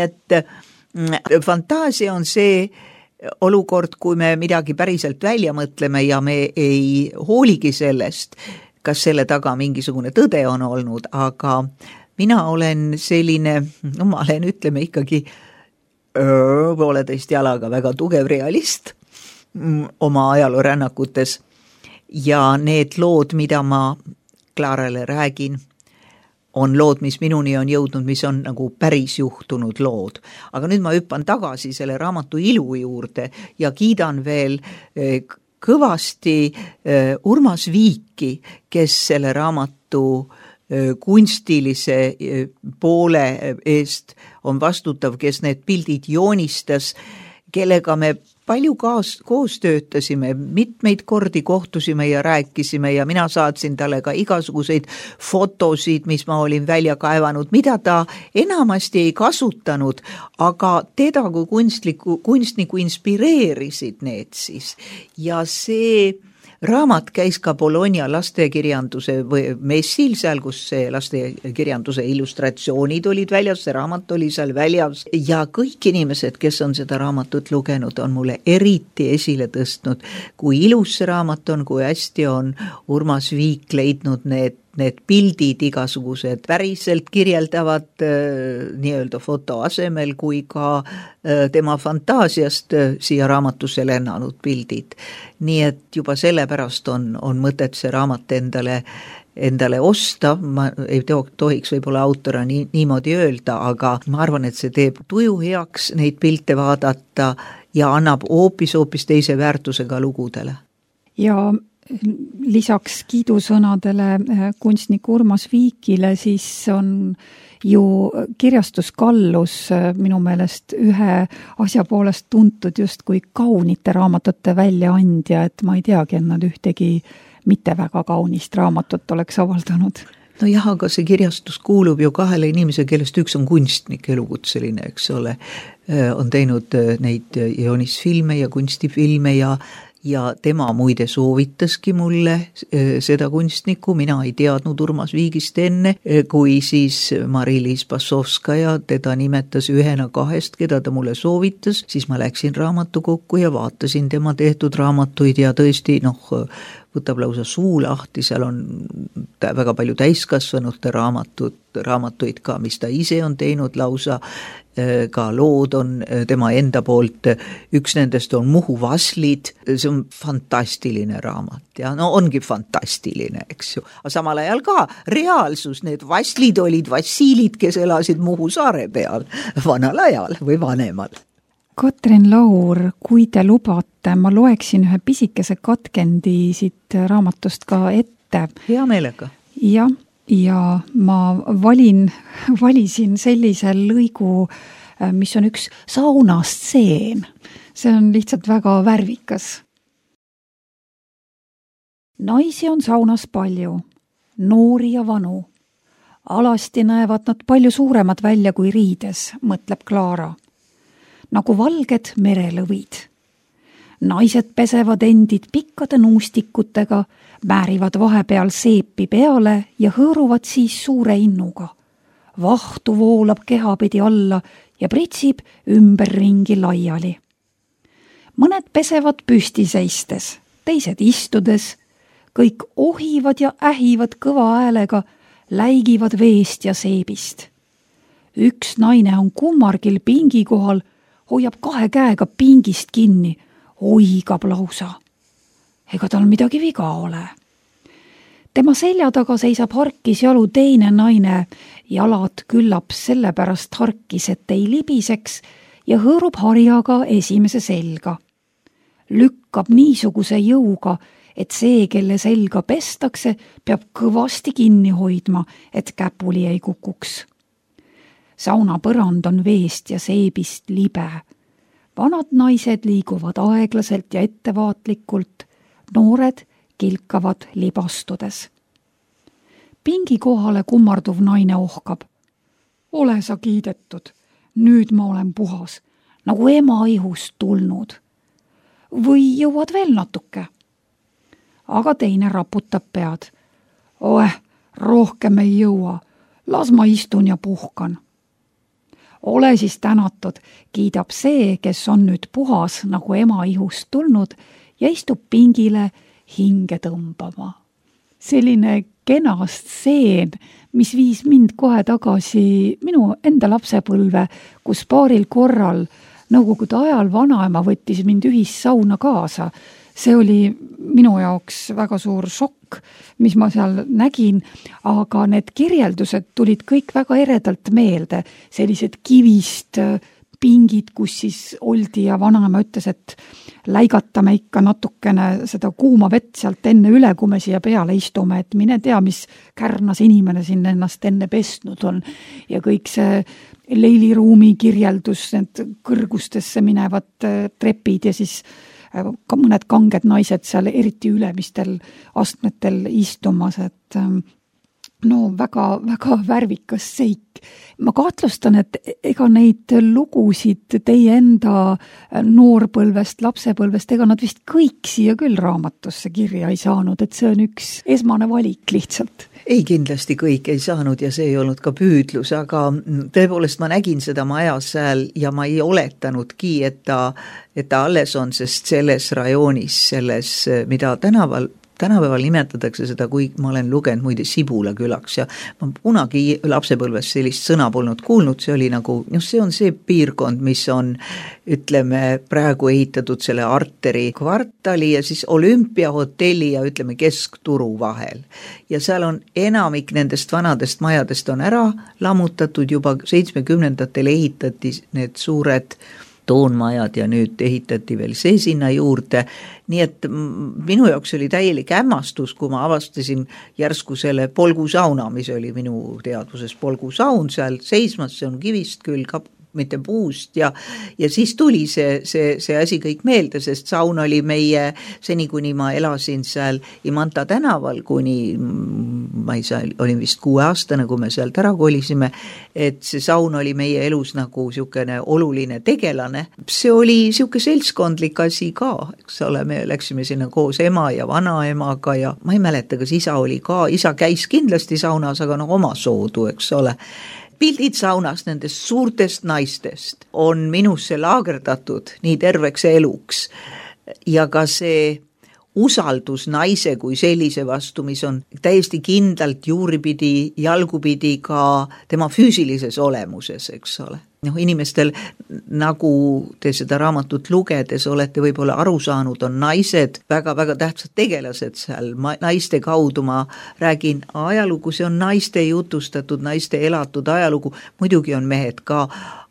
et fantaasia on see olukord, kui me midagi päriselt välja mõtleme ja me ei hooligi sellest, kas selle taga mingisugune tõde on olnud, aga mina olen selline, no ma olen, ütleme ikkagi öö, pooleteist jalaga väga tugev realist oma ajaloorännakutes ja need lood, mida ma Clarale räägin, on lood, mis minuni on jõudnud, mis on nagu päris juhtunud lood. Aga nüüd ma hüppan tagasi selle raamatu ilu juurde ja kiidan veel kõvasti Urmas Viiki, kes selle raamatu kunstilise poole eest on vastutav, kes need pildid joonistas, kellega me palju kaas, koos töötasime, mitmeid kordi kohtusime ja rääkisime ja mina saatsin talle ka igasuguseid fotosid, mis ma olin välja kaevanud, mida ta enamasti ei kasutanud, aga teda kui kunstniku, kunstniku inspireerisid need siis. Ja see raamat käis ka Bologna lastekirjanduse messil, seal kus see lastekirjanduse illustratsioonid olid väljas, see raamat oli seal väljas ja kõik inimesed, kes on seda raamatut lugenud, on mulle eriti esile tõstnud, kui ilus see raamat on, kui hästi on Urmas Viik leidnud need need pildid igasugused päriselt kirjeldavad äh, nii-öelda foto asemel kui ka äh, tema fantaasiast äh, siia raamatusse lennanud pildid. Nii et juba sellepärast on, on mõtet see raamat endale, endale osta, ma ei tohiks võib-olla autora nii, niimoodi öelda, aga ma arvan, et see teeb tuju heaks neid pilte vaadata ja annab hoopis, hoopis teise väärtusega lugudele. Ja lisaks kiidusõnadele kunstnik Urmas Viikile, siis on ju kirjastus Kallus minu meelest ühe asja poolest tuntud just kui kaunite raamatute väljaandja, et ma ei teagi, et nad ühtegi mitte väga kaunist raamatut oleks avaldanud. No jah, aga see kirjastus kuulub ju kahele inimese, kellest üks on kunstnik, elukutseline, eks ole. On teinud neid joonisfilme ja kunstifilme ja ja tema muide soovitaski mulle seda kunstnikku, mina ei teadnud Urmas Viigist enne, kui siis Mari-Liis Bassovskaja teda nimetas ühena kahest, keda ta mulle soovitas, siis ma läksin raamatukokku ja vaatasin tema tehtud raamatuid ja tõesti, noh, võtab lausa suu lahti, seal on väga palju täiskasvanute raamatud, raamatuid ka, mis ta ise on teinud lausa, ka lood on tema enda poolt, üks nendest on Muhu vaslid, see on fantastiline raamat ja no ongi fantastiline, eks ju, aga samal ajal ka reaalsus, need vaslid olid vassiilid, kes elasid Muhu saare peal vanal ajal või vanemal. Katrin Laur, kui te lubate, ma loeksin ühe pisikese katkendi siit raamatust ka ette. Hea meelega. Jah. Ja ma valin, valisin sellise lõigu, mis on üks saunastseen. See on lihtsalt väga värvikas. Naisi on saunas palju, noori ja vanu. Alasti näevad nad palju suuremad välja kui riides, mõtleb Klaara. Nagu valged merelõvid. Naised pesevad endid pikkade nuustikutega, määrivad vahepeal seepi peale ja hõõruvad siis suure innuga. Vahtu voolab kehapidi alla ja pritsib ümberringi laiali. Mõned pesevad püsti seistes, teised istudes, kõik ohivad ja ähivad kõva häälega, läigivad veest ja seebist. Üks naine on kummargil pingi kohal, hoiab kahe käega pingist kinni, oigab lausa. Ega tal midagi viga ole. Tema selja taga seisab harkis jalu teine naine, jalad küllap sellepärast harkis, et ei libiseks ja hõõrub harjaga esimese selga. Lükkab niisuguse jõuga, et see, kelle selga pestakse, peab kõvasti kinni hoidma, et käpuli ei kukuks. Sauna põrand on veest ja seebist libe. Vanad naised liiguvad aeglaselt ja ettevaatlikult, noored kilkavad libastudes. Pingi kohale kummarduv naine ohkab. Ole sa kiidetud, nüüd ma olen puhas, nagu ema ihust tulnud. Või jõuad veel natuke? Aga teine raputab pead. Oe, rohkem ei jõua, las ma istun ja puhkan. Ole siis tänatud, kiidab see, kes on nüüd puhas nagu ema ihust tulnud ja istub pingile hinge tõmbama. Selline kena stseen, mis viis mind kohe tagasi minu enda lapsepõlve, kus paaril korral nõukogude ajal vanaema võttis mind ühissauna kaasa. See oli minu jaoks väga suur šokk, mis ma seal nägin, aga need kirjeldused tulid kõik väga eredalt meelde. Sellised kivist pingid, kus siis oldi ja vanaema ütles, et läigatame ikka natukene seda kuuma vett sealt enne üle, kui me siia peale istume, et mine tea, mis kärnas inimene siin ennast enne pesnud on. Ja kõik see leiliruumi kirjeldus, need kõrgustesse minevad trepid ja siis ka mõned kanged naised seal eriti ülemistel astmetel istumas, et no väga, väga värvikas seik. Ma kahtlustan, et ega neid lugusid teie enda noorpõlvest, lapsepõlvest, ega nad vist kõik siia küll raamatusse kirja ei saanud, et see on üks esmane valik lihtsalt. Ei, kindlasti kõik ei saanud ja see ei olnud ka püüdlus, aga tõepoolest ma nägin seda maja seal ja ma ei oletanudki, et ta, et ta alles on, sest selles rajoonis, selles, mida tänaval tänapäeval nimetatakse seda, kui ma olen lugenud muide Sibula külaks ja ma kunagi lapsepõlves sellist sõna polnud kuulnud, see oli nagu, just see on see piirkond, mis on, ütleme, praegu ehitatud selle Arteri kvartali ja siis Olümpiahotelli ja ütleme keskturu vahel. Ja seal on enamik nendest vanadest majadest on ära lammutatud, juba seitsmekümnendatel ehitati need suured toonmajad ja nüüd ehitati veel see sinna juurde, nii et minu jaoks oli täielik hämmastus, kui ma avastasin järsku selle polgusauna, mis oli minu teadvuses polgusaun seal seismas, see on kivist küll, ka mitte puust ja, ja siis tuli see, see, see asi kõik meelde, sest saun oli meie, seni kuni ma elasin seal Imanta tänaval, kuni ma ei saa, olin vist kuueaastane, kui me sealt ära kolisime, et see saun oli meie elus nagu siukene oluline tegelane. See oli siuke seltskondlik asi ka, eks ole, me läksime sinna koos ema ja vanaemaga ja ma ei mäleta, kas isa oli ka, isa käis kindlasti saunas, aga no oma soodu, eks ole. Pildid saunas nendest suurtest naistest on minusse laagerdatud nii terveks eluks ja ka see usaldus naise kui sellise vastu, mis on täiesti kindlalt juuripidi, jalgupidi ka tema füüsilises olemuses, eks ole. noh, inimestel, nagu te seda raamatut lugedes olete võib-olla aru saanud, on naised väga-väga tähtsad tegelased seal, ma, naiste kaudu ma räägin ajalugu, see on naiste jutustatud, naiste elatud ajalugu, muidugi on mehed ka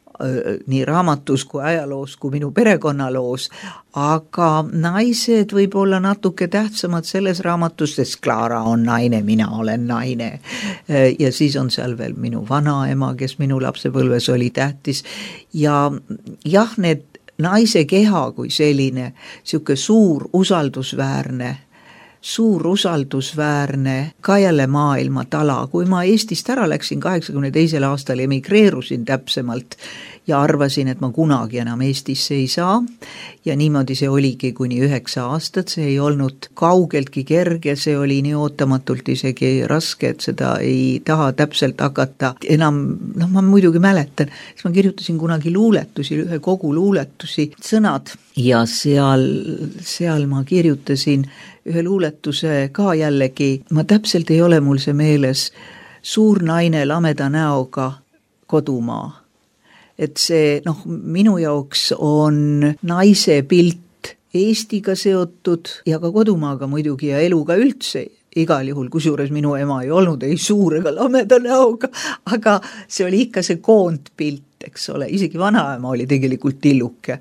nii raamatus kui ajaloos kui minu perekonnaloos, aga naised võib olla natuke tähtsamad selles raamatus, sest Clara on naine, mina olen naine ja siis on seal veel minu vanaema, kes minu lapsepõlves oli tähtis ja jah, need naise keha kui selline, siuke suur usaldusväärne suur usaldusväärne ka jälle maailma tala. Kui ma Eestist ära läksin kaheksakümne teisel aastal, emigreerusin täpsemalt ja arvasin, et ma kunagi enam Eestisse ei saa ja niimoodi see oligi kuni üheksa aastat, see ei olnud kaugeltki kerge, see oli nii ootamatult isegi raske, et seda ei taha täpselt hakata enam, noh ma muidugi mäletan, siis ma kirjutasin kunagi luuletusi, ühe kogu luuletusi, sõnad ja seal, seal ma kirjutasin ühe luuletuse ka jällegi, ma täpselt ei ole mul see meeles, suur naine lameda näoga kodumaa. Et see, noh, minu jaoks on naise pilt Eestiga seotud ja ka kodumaaga muidugi ja eluga üldse igal juhul, kusjuures minu ema ei olnud ei suur ega lameda näoga, aga see oli ikka see koondpilt, eks ole, isegi vanaema oli tegelikult tilluke,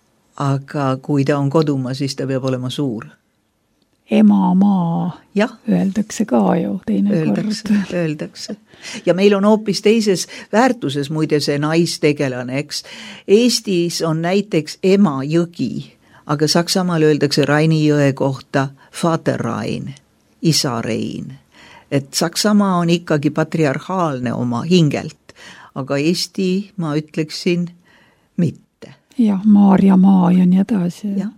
aga kui ta on kodumaa, siis ta peab olema suur. Emamaa, ja. Öeldakse ka ju teine öeldakse, kord. Öeldakse. Ja meil on hoopis teises väärtuses muide see naistegelane, eks. Eestis on näiteks ema jõgi, aga Saksamaal öeldakse Raini jõe kohta Vaterrain, isa Rein. Et Saksamaa on ikkagi patriarhaalne oma hingelt, aga Eesti, ma ütleksin, mitte. Jah, Maarja maa ja nii edasi. Jah.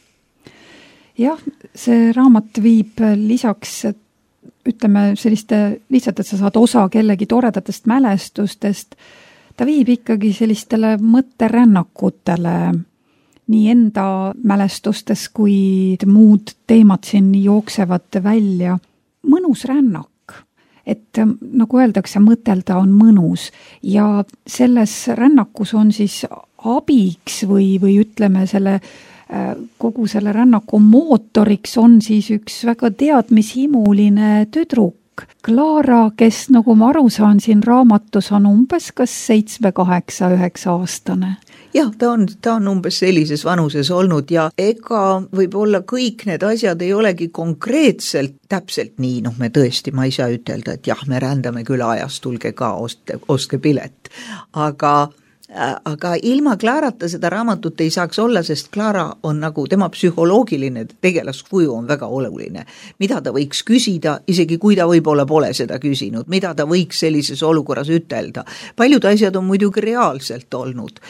Jah, see raamat viib lisaks, ütleme selliste, lihtsalt, et sa saad osa kellegi toredatest mälestustest, ta viib ikkagi sellistele mõtterännakutele nii enda mälestustes kui muud teemad siin jooksevad välja. Mõnus rännak, et nagu öeldakse, mõtelda on mõnus ja selles rännakus on siis abiks või, või ütleme selle kogu selle rännaku mootoriks on siis üks väga teadmishimuline tüdruk. Clara, kes nagu ma aru saan siin raamatus on umbes kas seitsme, kaheksa, üheksa aastane. jah, ta on, ta on umbes sellises vanuses olnud ja ega võib-olla kõik need asjad ei olegi konkreetselt täpselt nii, noh me tõesti, ma ei saa ütelda, et jah, me rändame küll ajas, tulge ka, oste, ostke pilet, aga aga ilma Clarata seda raamatut ei saaks olla, sest Clara on nagu tema psühholoogiline tegelaskuju on väga oluline. Mida ta võiks küsida, isegi kui ta võib-olla pole seda küsinud, mida ta võiks sellises olukorras ütelda. Paljud asjad on muidugi reaalselt olnud.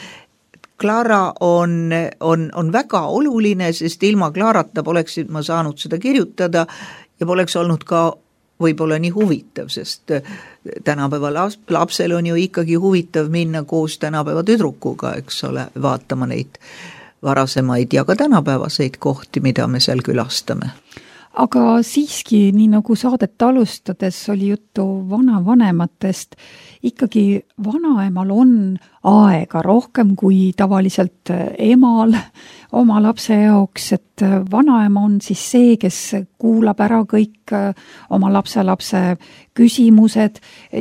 Clara on, on, on väga oluline, sest ilma Clarata poleksid ma saanud seda kirjutada ja poleks olnud ka võib-olla nii huvitav, sest tänapäeva lapsel on ju ikkagi huvitav minna koos tänapäeva tüdrukuga, eks ole, vaatama neid varasemaid ja ka tänapäevaseid kohti, mida me seal külastame. Aga siiski, nii nagu saadet alustades oli juttu vanavanematest, ikkagi vanaemal on aega rohkem kui tavaliselt emal oma lapse jaoks, et vanaema on siis see, kes kuulab ära kõik oma lapse-lapse küsimused,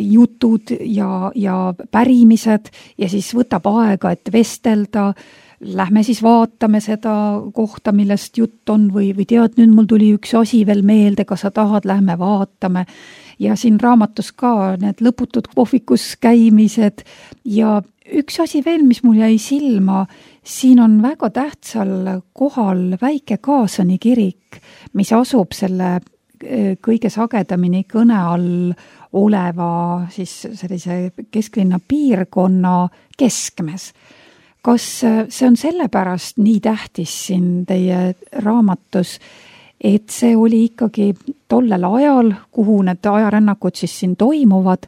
jutud ja, ja pärimised ja siis võtab aega, et vestelda. Lähme siis vaatame seda kohta, millest jutt on või, või tead, nüüd mul tuli üks asi veel meelde, kas sa tahad, lähme vaatame. Ja siin raamatus ka need lõputud kohvikus käimised ja üks asi veel, mis mul jäi silma, siin on väga tähtsal kohal väike Kaasani kirik, mis asub selle kõige sagedamini kõne all oleva siis sellise kesklinna piirkonna keskmes. Kas see on sellepärast nii tähtis siin teie raamatus, et see oli ikkagi tollel ajal, kuhu need ajarännakud siis siin toimuvad,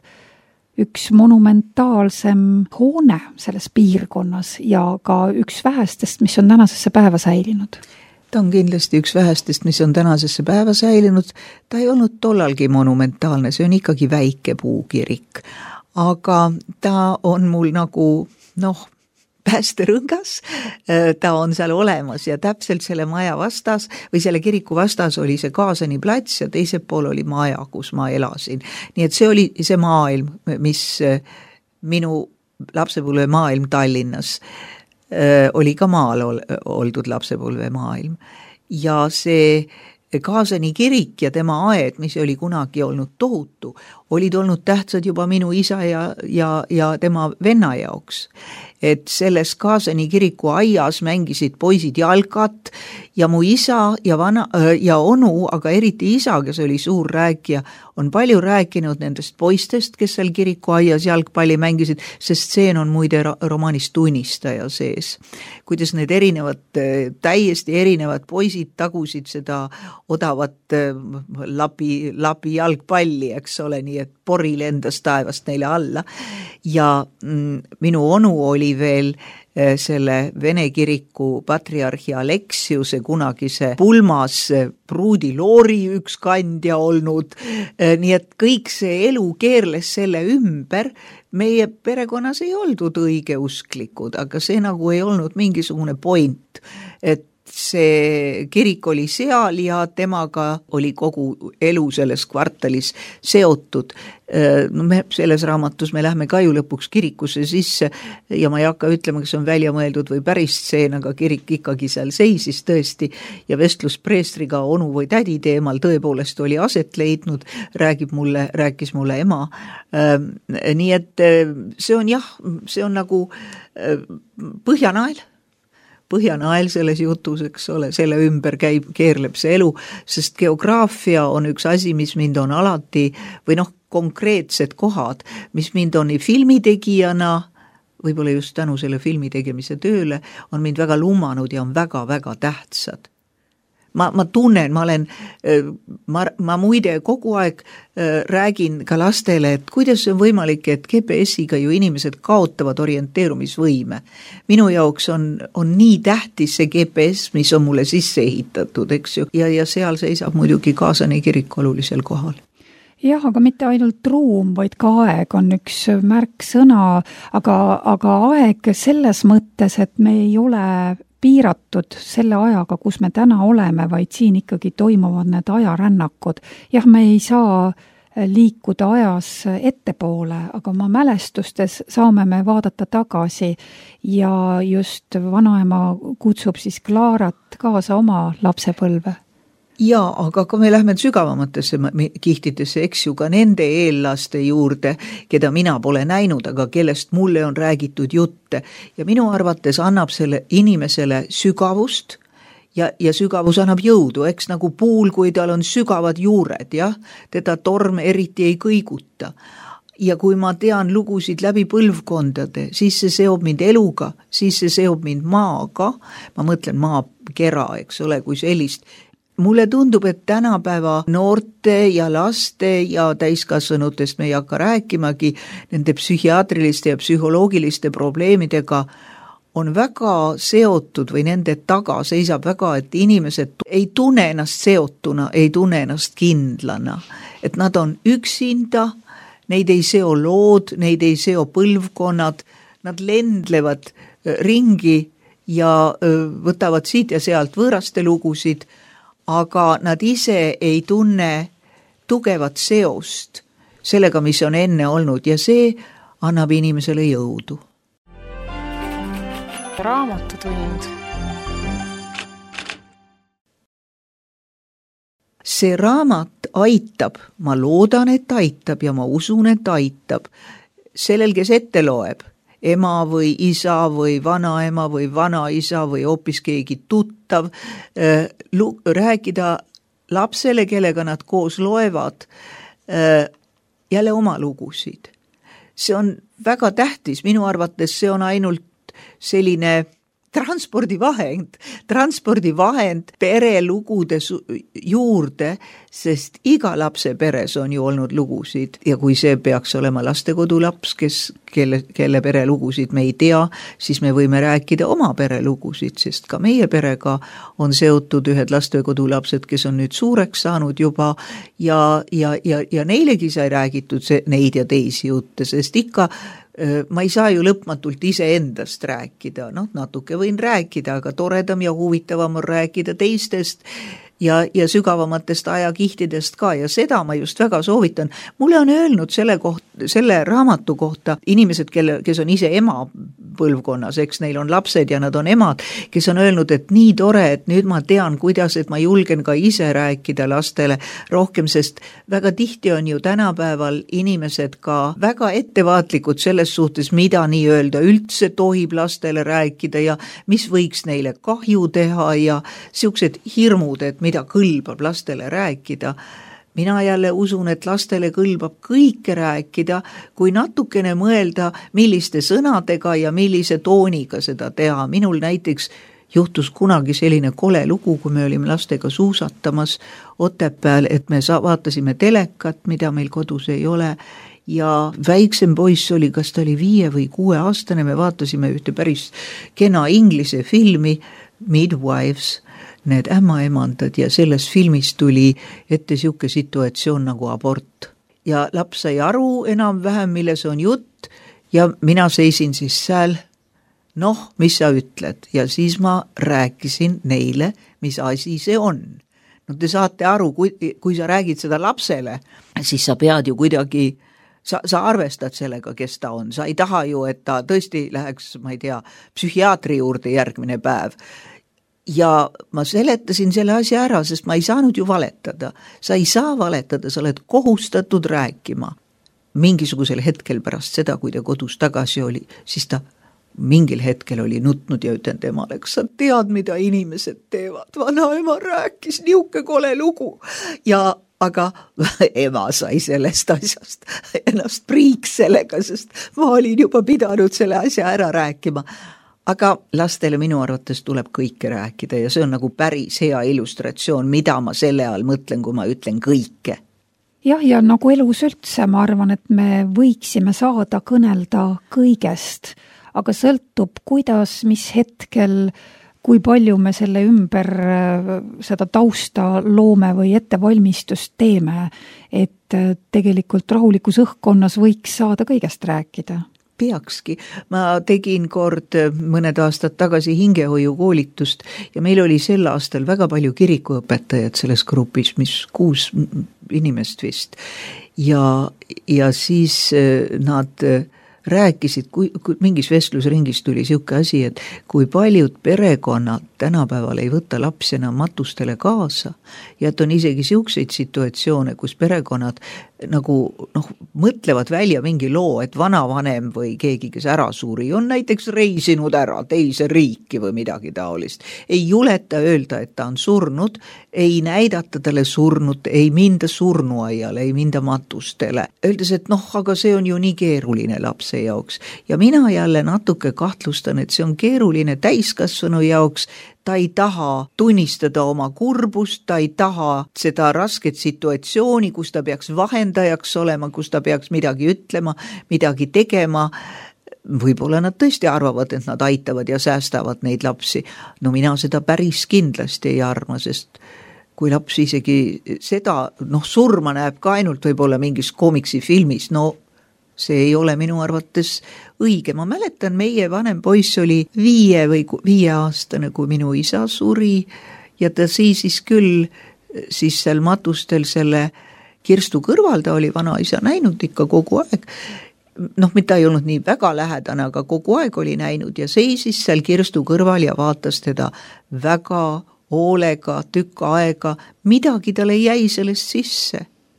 üks monumentaalsem hoone selles piirkonnas ja ka üks vähestest, mis on tänasesse päeva säilinud? Ta on kindlasti üks vähestest, mis on tänasesse päeva säilinud. Ta ei olnud tollalgi monumentaalne, see on ikkagi väike puukirik. Aga ta on mul nagu, noh, päästerõngas, ta on seal olemas ja täpselt selle maja vastas või selle kiriku vastas oli see Kaasani plats ja teisel pool oli maja, kus ma elasin. Nii et see oli see maailm, mis minu lapsepõlve maailm Tallinnas oli ka maal oldud lapsepõlve maailm. Ja see Kaasani kirik ja tema aed, mis oli kunagi olnud tohutu, olid olnud tähtsad juba minu isa ja, ja, ja tema venna jaoks. Et selles Kaasani kiriku aias mängisid poisid jalkat ja mu isa ja, vana, ja onu, aga eriti isa, kes oli suur rääkija, on palju rääkinud nendest poistest, kes seal kiriku aias jalgpalli mängisid, sest see on muide romaanis tunnistaja sees. Kuidas need erinevad, täiesti erinevad poisid tagusid seda odavat labi, labi jalgpalli, eks ole, nii et pori lendas taevast neile alla. Ja mm, minu onu oli veel selle Vene kiriku patriarhi Aleksiuse kunagise pulmas pruudiloori üks kandja olnud, nii et kõik see elu keerles selle ümber. Meie perekonnas ei oldud õigeusklikud, aga see nagu ei olnud mingisugune point, et see kirik oli seal ja temaga oli kogu elu selles kvartalis seotud. No me selles raamatus me lähme ka ju lõpuks kirikusse sisse ja ma ei hakka ütlema, kas on välja mõeldud või päris stseen, aga kirik ikkagi seal seisis tõesti ja vestlus preestriga onu või tädi teemal tõepoolest oli aset leidnud, räägib mulle, rääkis mulle ema. Nii et see on jah, see on nagu Põhjanael. Põhjanael selles jutus, eks ole, selle ümber käib, keerleb see elu, sest geograafia on üks asi, mis mind on alati, või noh, konkreetsed kohad, mis mind on nii filmitegijana, võib-olla just tänu selle filmi tegemise tööle, on mind väga lumanud ja on väga-väga tähtsad. Ma, ma tunnen, ma olen, ma, ma muide kogu aeg räägin ka lastele, et kuidas on võimalik, et G P S-iga ju inimesed kaotavad orienteerumisvõime. Minu jaoks on, on nii tähtis see G P S, mis on mulle sisse ehitatud, eks ju, ja, ja seal seisab muidugi Kaasani kirik olulisel kohal. Jah, aga mitte ainult ruum, vaid ka aeg on üks märksõna, aga, aga aeg selles mõttes, et me ei ole piiratud selle ajaga, kus me täna oleme, vaid siin ikkagi toimuvad need ajarännakud. Jah, me ei saa liikuda ajas ettepoole, aga oma mälestustes saame me vaadata tagasi ja just vanaema kutsub siis Klaarat kaasa oma lapsepõlve. Jaa, aga kui me lähme sügavamatesse kihtidesse, eks ju ka nende eellaste juurde, keda mina pole näinud, aga kellest mulle on räägitud jutte. Ja minu arvates annab selle inimesele sügavust ja, ja sügavus annab jõudu, eks nagu puul, kui tal on sügavad juured, jah, teda torm eriti ei kõiguta. Ja kui ma tean lugusid läbi põlvkondade, siis see seob mind eluga, siis see seob mind maaga, ma mõtlen maakera, eks ole, kui sellist. Mulle tundub, et tänapäeva noorte ja laste ja täiskasvanutest me ei hakka rääkimagi, nende psühhiaatriliste ja psühholoogiliste probleemidega on väga seotud või nende taga seisab väga, et inimesed ei tunne ennast seotuna, ei tunne ennast kindlana, et nad on üksinda, neid ei seo lood, neid ei seo põlvkonnad, nad lendlevad ringi ja võtavad siit ja sealt võõraste lugusid, aga nad ise ei tunne tugevat seost sellega, mis on enne olnud ja see annab inimesele jõudu. Raamatutund. See raamat aitab, ma loodan, et aitab ja ma usun, et aitab sellel, kes ette loeb, ema või isa või vanaema või vanaisa või hoopis keegi tuttav, rääkida lapsele, kellega nad koos loevad, jälle oma lugusid. See on väga tähtis, minu arvates see on ainult selline transpordivahend, transpordivahend perelugude juurde, sest iga lapse peres on ju olnud lugusid ja kui see peaks olema lastekodulaps, kes, kelle, kelle perelugusid me ei tea, siis me võime rääkida oma perelugusid, sest ka meie perega on seotud ühed lastekodulapsed, kes on nüüd suureks saanud juba ja, ja, ja, ja neilegi sai räägitud see, neid ja teisi jutte, sest ikka ma ei saa ju lõpmatult iseendast rääkida, noh, natuke võin rääkida, aga toredam ja huvitavam on rääkida teistest ja, ja sügavamatest ajakihtidest ka ja seda ma just väga soovitan. Mulle on öelnud selle, koht, selle raamatu kohta inimesed, kelle, kes on ise ema põlvkonnas, eks neil on lapsed ja nad on emad, kes on öelnud, et nii tore, et nüüd ma tean, kuidas, et ma julgen ka ise rääkida lastele rohkem, sest väga tihti on ju tänapäeval inimesed ka väga ettevaatlikud selles suhtes, mida nii öelda üldse tohib lastele rääkida ja mis võiks neile kahju teha ja siuksed hirmud, et mida kõlbab lastele rääkida. Mina jälle usun, et lastele kõlbab kõike rääkida, kui natukene mõelda, milliste sõnadega ja millise tooniga seda teha. Minul näiteks juhtus kunagi selline kole lugu, kui me olime lastega suusatamas Otepääl, et me vaatasime telekat, mida meil kodus ei ole, ja väiksem poiss oli, kas ta oli viie või kuue aastane, me vaatasime ühte päris kena inglise filmi Midwives, need ämmaemandad ja selles filmis tuli ette siuke situatsioon nagu abort. Ja laps sai aru enam-vähem, milles on jutt ja mina seisin siis seal, noh, mis sa ütled ja siis ma rääkisin neile, mis asi see on. No te saate aru, kui, kui sa räägid seda lapsele, siis sa pead ju kuidagi, sa, sa arvestad sellega, kes ta on. Sa ei taha ju, et ta tõesti läheks, ma ei tea, psühhiaatri juurde järgmine päev. Ja ma seletasin selle asja ära, sest ma ei saanud ju valetada. Sa ei saa valetada, sa oled kohustatud rääkima. Mingisugusel hetkel pärast seda, kui ta kodus tagasi oli, siis ta mingil hetkel oli nutnud ja ütlen temale, kas sa tead, mida inimesed teevad? Vanaema rääkis niuke kole lugu. Ja aga ema sai sellest asjast ennast priiks sellega, sest ma olin juba pidanud selle asja ära rääkima. Aga lastele minu arvates tuleb kõike rääkida ja see on nagu päris hea illustratsioon, mida ma selle all mõtlen, kui ma ütlen kõike. Jah, ja nagu elus üldse, ma arvan, et me võiksime saada kõnelda kõigest, aga sõltub, kuidas, mis hetkel, kui palju me selle ümber seda tausta loome või ettevalmistust teeme, et tegelikult rahulikus õhkkonnas võiks saada kõigest rääkida. peakski. Ma tegin kord mõned aastad tagasi hingehoiukoolitust ja meil oli sel aastal väga palju kirikuõpetajad selles grupis, mis kuus inimest vist. Ja, ja siis nad rääkisid, kui, kui mingis vestlusringis tuli siuke asi, et kui paljud perekonnad tänapäeval ei võta lapsi enam matustele kaasa ja et on isegi siukseid situatsioone, kus perekonnad nagu noh, mõtlevad välja mingi loo, et vanavanem või keegi, kes ära suri, on näiteks reisinud ära teise riiki või midagi taolist. Ei juleta öelda, et ta on surnud, ei näidata talle surnut, ei minda surnuaiale, ei minda matustele. Öeldes, et noh, aga see on ju nii keeruline lapse jaoks. Ja mina jälle natuke kahtlustan, et see on keeruline täiskasvanu jaoks. Ta ei taha tunnistada oma kurbust, ta ei taha seda rasket situatsiooni, kus ta peaks vahendajaks olema, kus ta peaks midagi ütlema, midagi tegema. Võib-olla nad tõesti arvavad, et nad aitavad ja säästavad neid lapsi. No mina seda päris kindlasti ei arva, sest kui laps isegi seda, noh surma näeb ka ainult võib-olla mingis koomiksi filmis, no see ei ole minu arvates õige. Ma mäletan, meie vanem poiss oli viie või viie aastane, kui minu isa suri ja ta seisis küll siis seal matustel selle kirstu kõrval, ta oli vanaisa näinud ikka kogu aeg. Noh, mida ei olnud nii väga lähedane, aga kogu aeg oli näinud ja seisis seal kirstu kõrval ja vaatas teda väga hoolega tükk aega. Midagi talle jäi sellest sisse.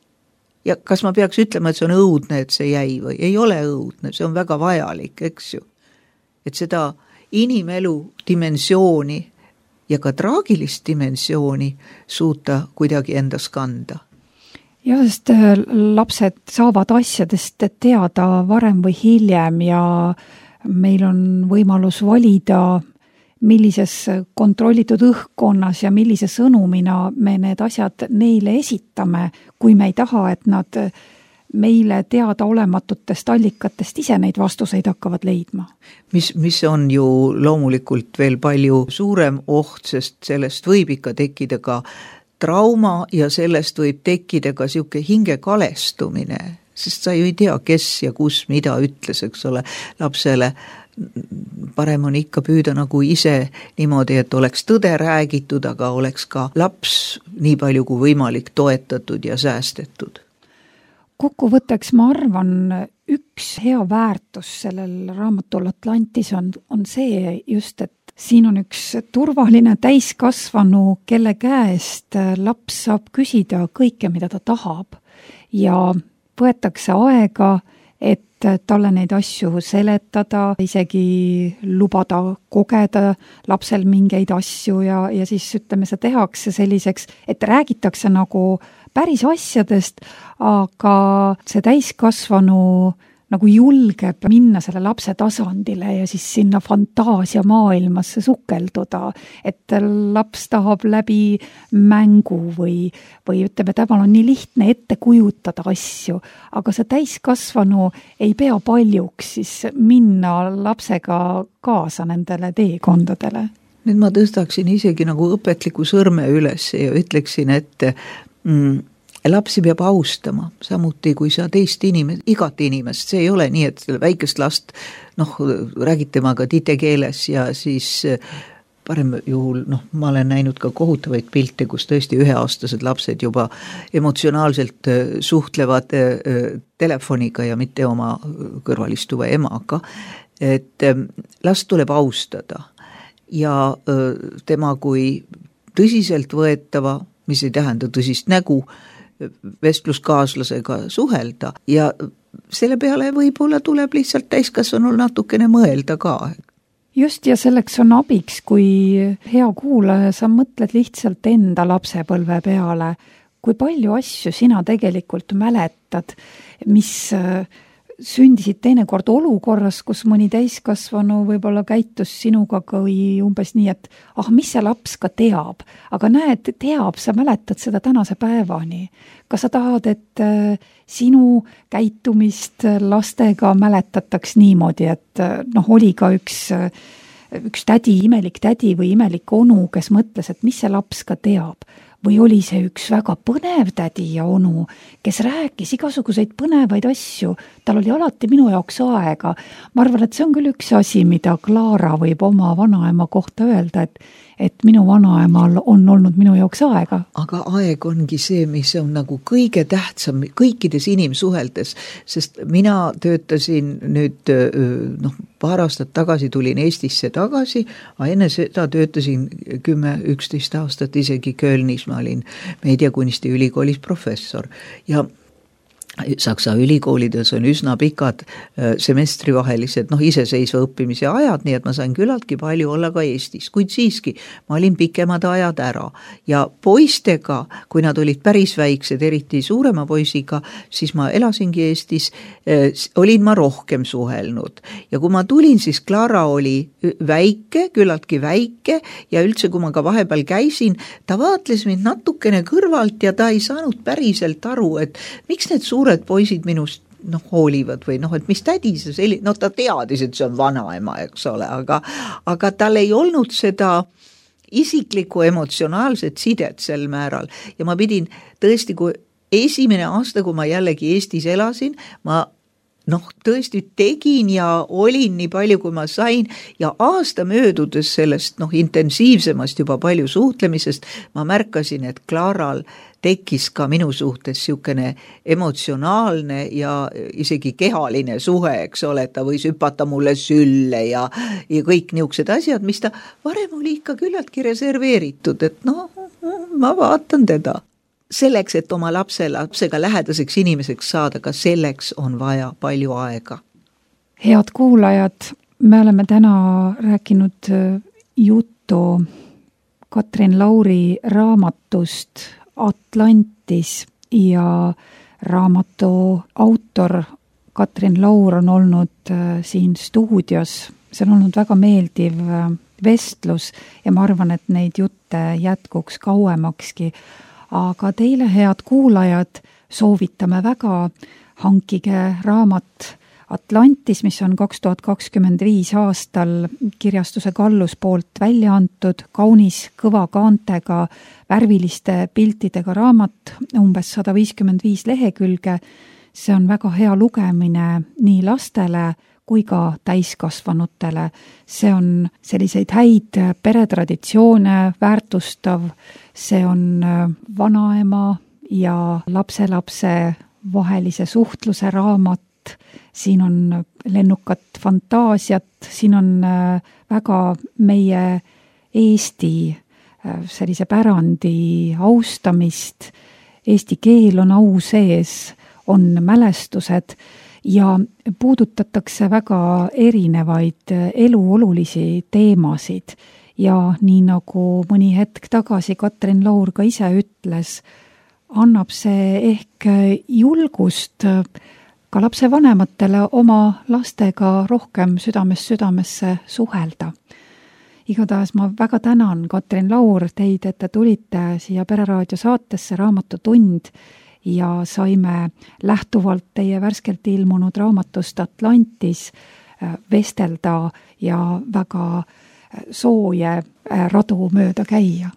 Ja kas ma peaks ütlema, et see on õudne, et see jäi või ei ole õudne, see on väga vajalik, eks ju. Et seda inimelu dimensiooni ja ka traagilist dimensiooni suuta kuidagi endas kanda. Ja, sest lapsed saavad asjadest teada varem või hiljem ja meil on võimalus valida, millises kontrollitud õhkkonnas ja millise sõnumina me need asjad neile esitame, kui me ei taha, et nad meile teada olematutest allikatest ise neid vastuseid hakkavad leidma. Mis, mis on ju loomulikult veel palju suurem oht, sest sellest võib ikka tekkida ka trauma ja sellest võib tekkida ka siuke hingekalestumine, sest sa ju ei tea, kes ja kus mida ütles, eks ole, lapsele. Parem on ikka püüda nagu ise niimoodi, et oleks tõde räägitud, aga oleks ka laps nii palju kui võimalik toetatud ja säästetud. Kokkuvõtteks ma arvan, üks hea väärtus sellel raamatul Atlantis on, on see just, et siin on üks turvaline täiskasvanu, kelle käest laps saab küsida kõike, mida ta tahab ja võetakse aega, et talle neid asju seletada, isegi lubada kogeda lapsel mingeid asju ja, ja siis ütleme, see tehakse selliseks, et räägitakse nagu päris asjadest, aga see täiskasvanu nagu julgeb minna selle lapse tasandile ja siis sinna fantaasia maailmasse sukelduda, et laps tahab läbi mängu või, või ütleme, temal on nii lihtne ette kujutada asju, aga see täiskasvanu ei pea paljuks siis minna lapsega kaasa nendele teekondadele. Nüüd ma tõstaksin isegi nagu õpetliku sõrme üles ja ütleksin, et mm, lapsi peab austama, samuti kui sa teist inimest, igat inimest, see ei ole nii, et väikest last, noh, räägid temaga tite keeles ja siis parem juhul, noh, ma olen näinud ka kohutavaid pilte, kus tõesti üheaastased lapsed juba emotsionaalselt suhtlevad telefoniga ja mitte oma kõrvalistuva emaga, et last tuleb austada ja tema kui tõsiselt võetava, mis ei tähenda tõsist nägu, vestluskaaslasega suhelda ja selle peale võib-olla tuleb lihtsalt täiskasvanul natukene mõelda ka. Just, ja selleks on abiks, kui hea kuulaja, sa mõtled lihtsalt enda lapsepõlve peale, kui palju asju sina tegelikult mäletad, mis sündisid teinekord olukorras, kus mõni täiskasvanu võib-olla käitus sinuga või umbes nii, et ah, mis see laps ka teab, aga näed, teab, sa mäletad seda tänase päevani. Kas sa tahad, et sinu käitumist lastega mäletataks niimoodi, et noh, oli ka üks, üks tädi, imelik tädi või imelik onu, kes mõtles, et mis see laps ka teab, või oli see üks väga põnev tädi ja onu, kes rääkis igasuguseid põnevaid asju, tal oli alati minu jaoks aega. Ma arvan, et see on küll üks asi, mida Klaara võib oma vanaema kohta öelda, et et minu vanaemal on olnud minu jaoks aega. Aga aeg ongi see, mis on nagu kõige tähtsam kõikides inimsuheldes, sest mina töötasin nüüd, noh, paar aastat tagasi tulin Eestisse tagasi, aga enne seda töötasin kümme, üksteist aastat isegi Kölnis, ma olin meediakunsti ülikoolis professor ja Saksa ülikoolides on üsna pikad semestrivahelised, noh, iseseisva õppimise ajad, nii et ma sain küllaltki palju olla ka Eestis, kuid siiski ma olin pikemad ajad ära ja poistega, kui nad olid päris väiksed, eriti suurema poisiga, siis ma elasingi Eestis, olin ma rohkem suhelnud ja kui ma tulin, siis Klaara oli väike, küllaltki väike ja üldse, kui ma ka vahepeal käisin, ta vaatles mind natukene kõrvalt ja ta ei saanud päriselt aru, et miks need suured suured poisid minust noh, hoolivad või noh, et mis tädi see selline, noh, ta teadis, et see on vanaema, eks ole, aga, aga tal ei olnud seda isiklikku emotsionaalset sidet sel määral ja ma pidin tõesti, kui esimene aasta, kui ma jällegi Eestis elasin, ma noh, tõesti tegin ja olin nii palju, kui ma sain ja aasta möödudes sellest noh, intensiivsemast juba palju suhtlemisest, ma märkasin, et Klaaral tekkis ka minu suhtes siukene emotsionaalne ja isegi kehaline suhe, eks ole, et ta võis hüpata mulle sülle ja, ja kõik niisugused asjad, mis ta varem oli ikka küllaltki reserveeritud, et noh, ma vaatan teda. Selleks, et oma lapse, lapsega lähedaseks inimeseks saada, ka selleks on vaja palju aega. Head kuulajad, me oleme täna rääkinud juttu Katrin Lauri raamatust Atlantis ja raamatu autor Katrin Laur on olnud siin stuudios. See on olnud väga meeldiv vestlus ja ma arvan, et neid jutte jätkuks kauemakski. Aga teile, head kuulajad, soovitame väga, hankige raamat Atlantis, mis on kaks tuhat kakskümmend viis aastal kirjastuse Kallus poolt välja antud, kaunis kõva kaantega, värviliste piltidega raamat, umbes sada viiskümmend viis lehekülge. See on väga hea lugemine nii lastele kui ka täiskasvanutele. See on selliseid häid peretraditsioone väärtustav, see on vanaema ja lapselapse vahelise suhtluse raamat, siin on lennukat fantaasiat, siin on väga meie Eesti sellise pärandi austamist, eesti keel on au sees, on mälestused ja puudutatakse väga erinevaid eluolulisi teemasid ja nii nagu mõni hetk tagasi Katrin Laur ka ise ütles, annab see ehk julgust ka lapsevanematele oma lastega rohkem südamest südamesse suhelda. Igatahes ma väga tänan, Katrin Laur, teid, et te tulite siia Pereraadio saatesse Raamatutund ja saime lähtuvalt teie värskelt ilmunud raamatust Atlantis vestelda ja väga sooje radu mööda käia.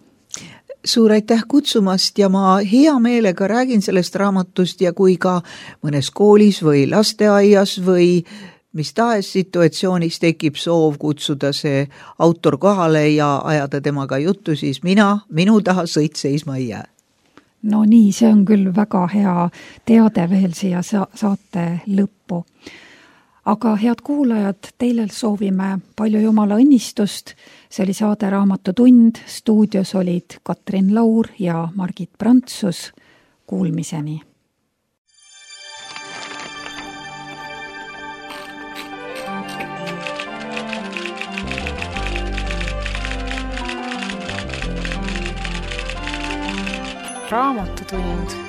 Suur aitäh kutsumast ja ma hea meelega räägin sellest raamatust ja kui ka mõnes koolis või lasteaias või mis tahes situatsioonis tekib soov kutsuda see autor kohale ja ajada temaga juttu, siis mina, minu taha sõit seisma ei jää. No nii, see on küll väga hea teade veel siia saate lõppu. Aga head kuulajad, teile soovime palju Jumala õnnistust. See oli saade Raamatutund, stuudios olid Katrin Laur ja Margit Prantsus. Kuulmiseni! Raamatutund.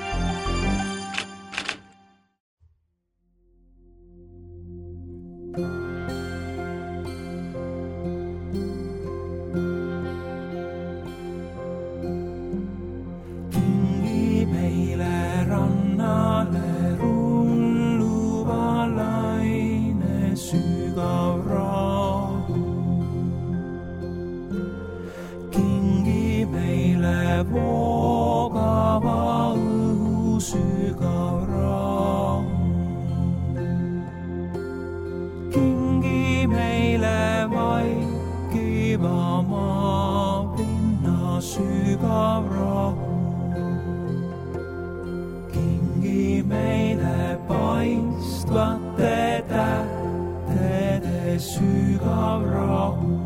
Kingi meile rannale rulluva laine sügav rahu. Kingi meile voo mustvate tähtede sügav rahu.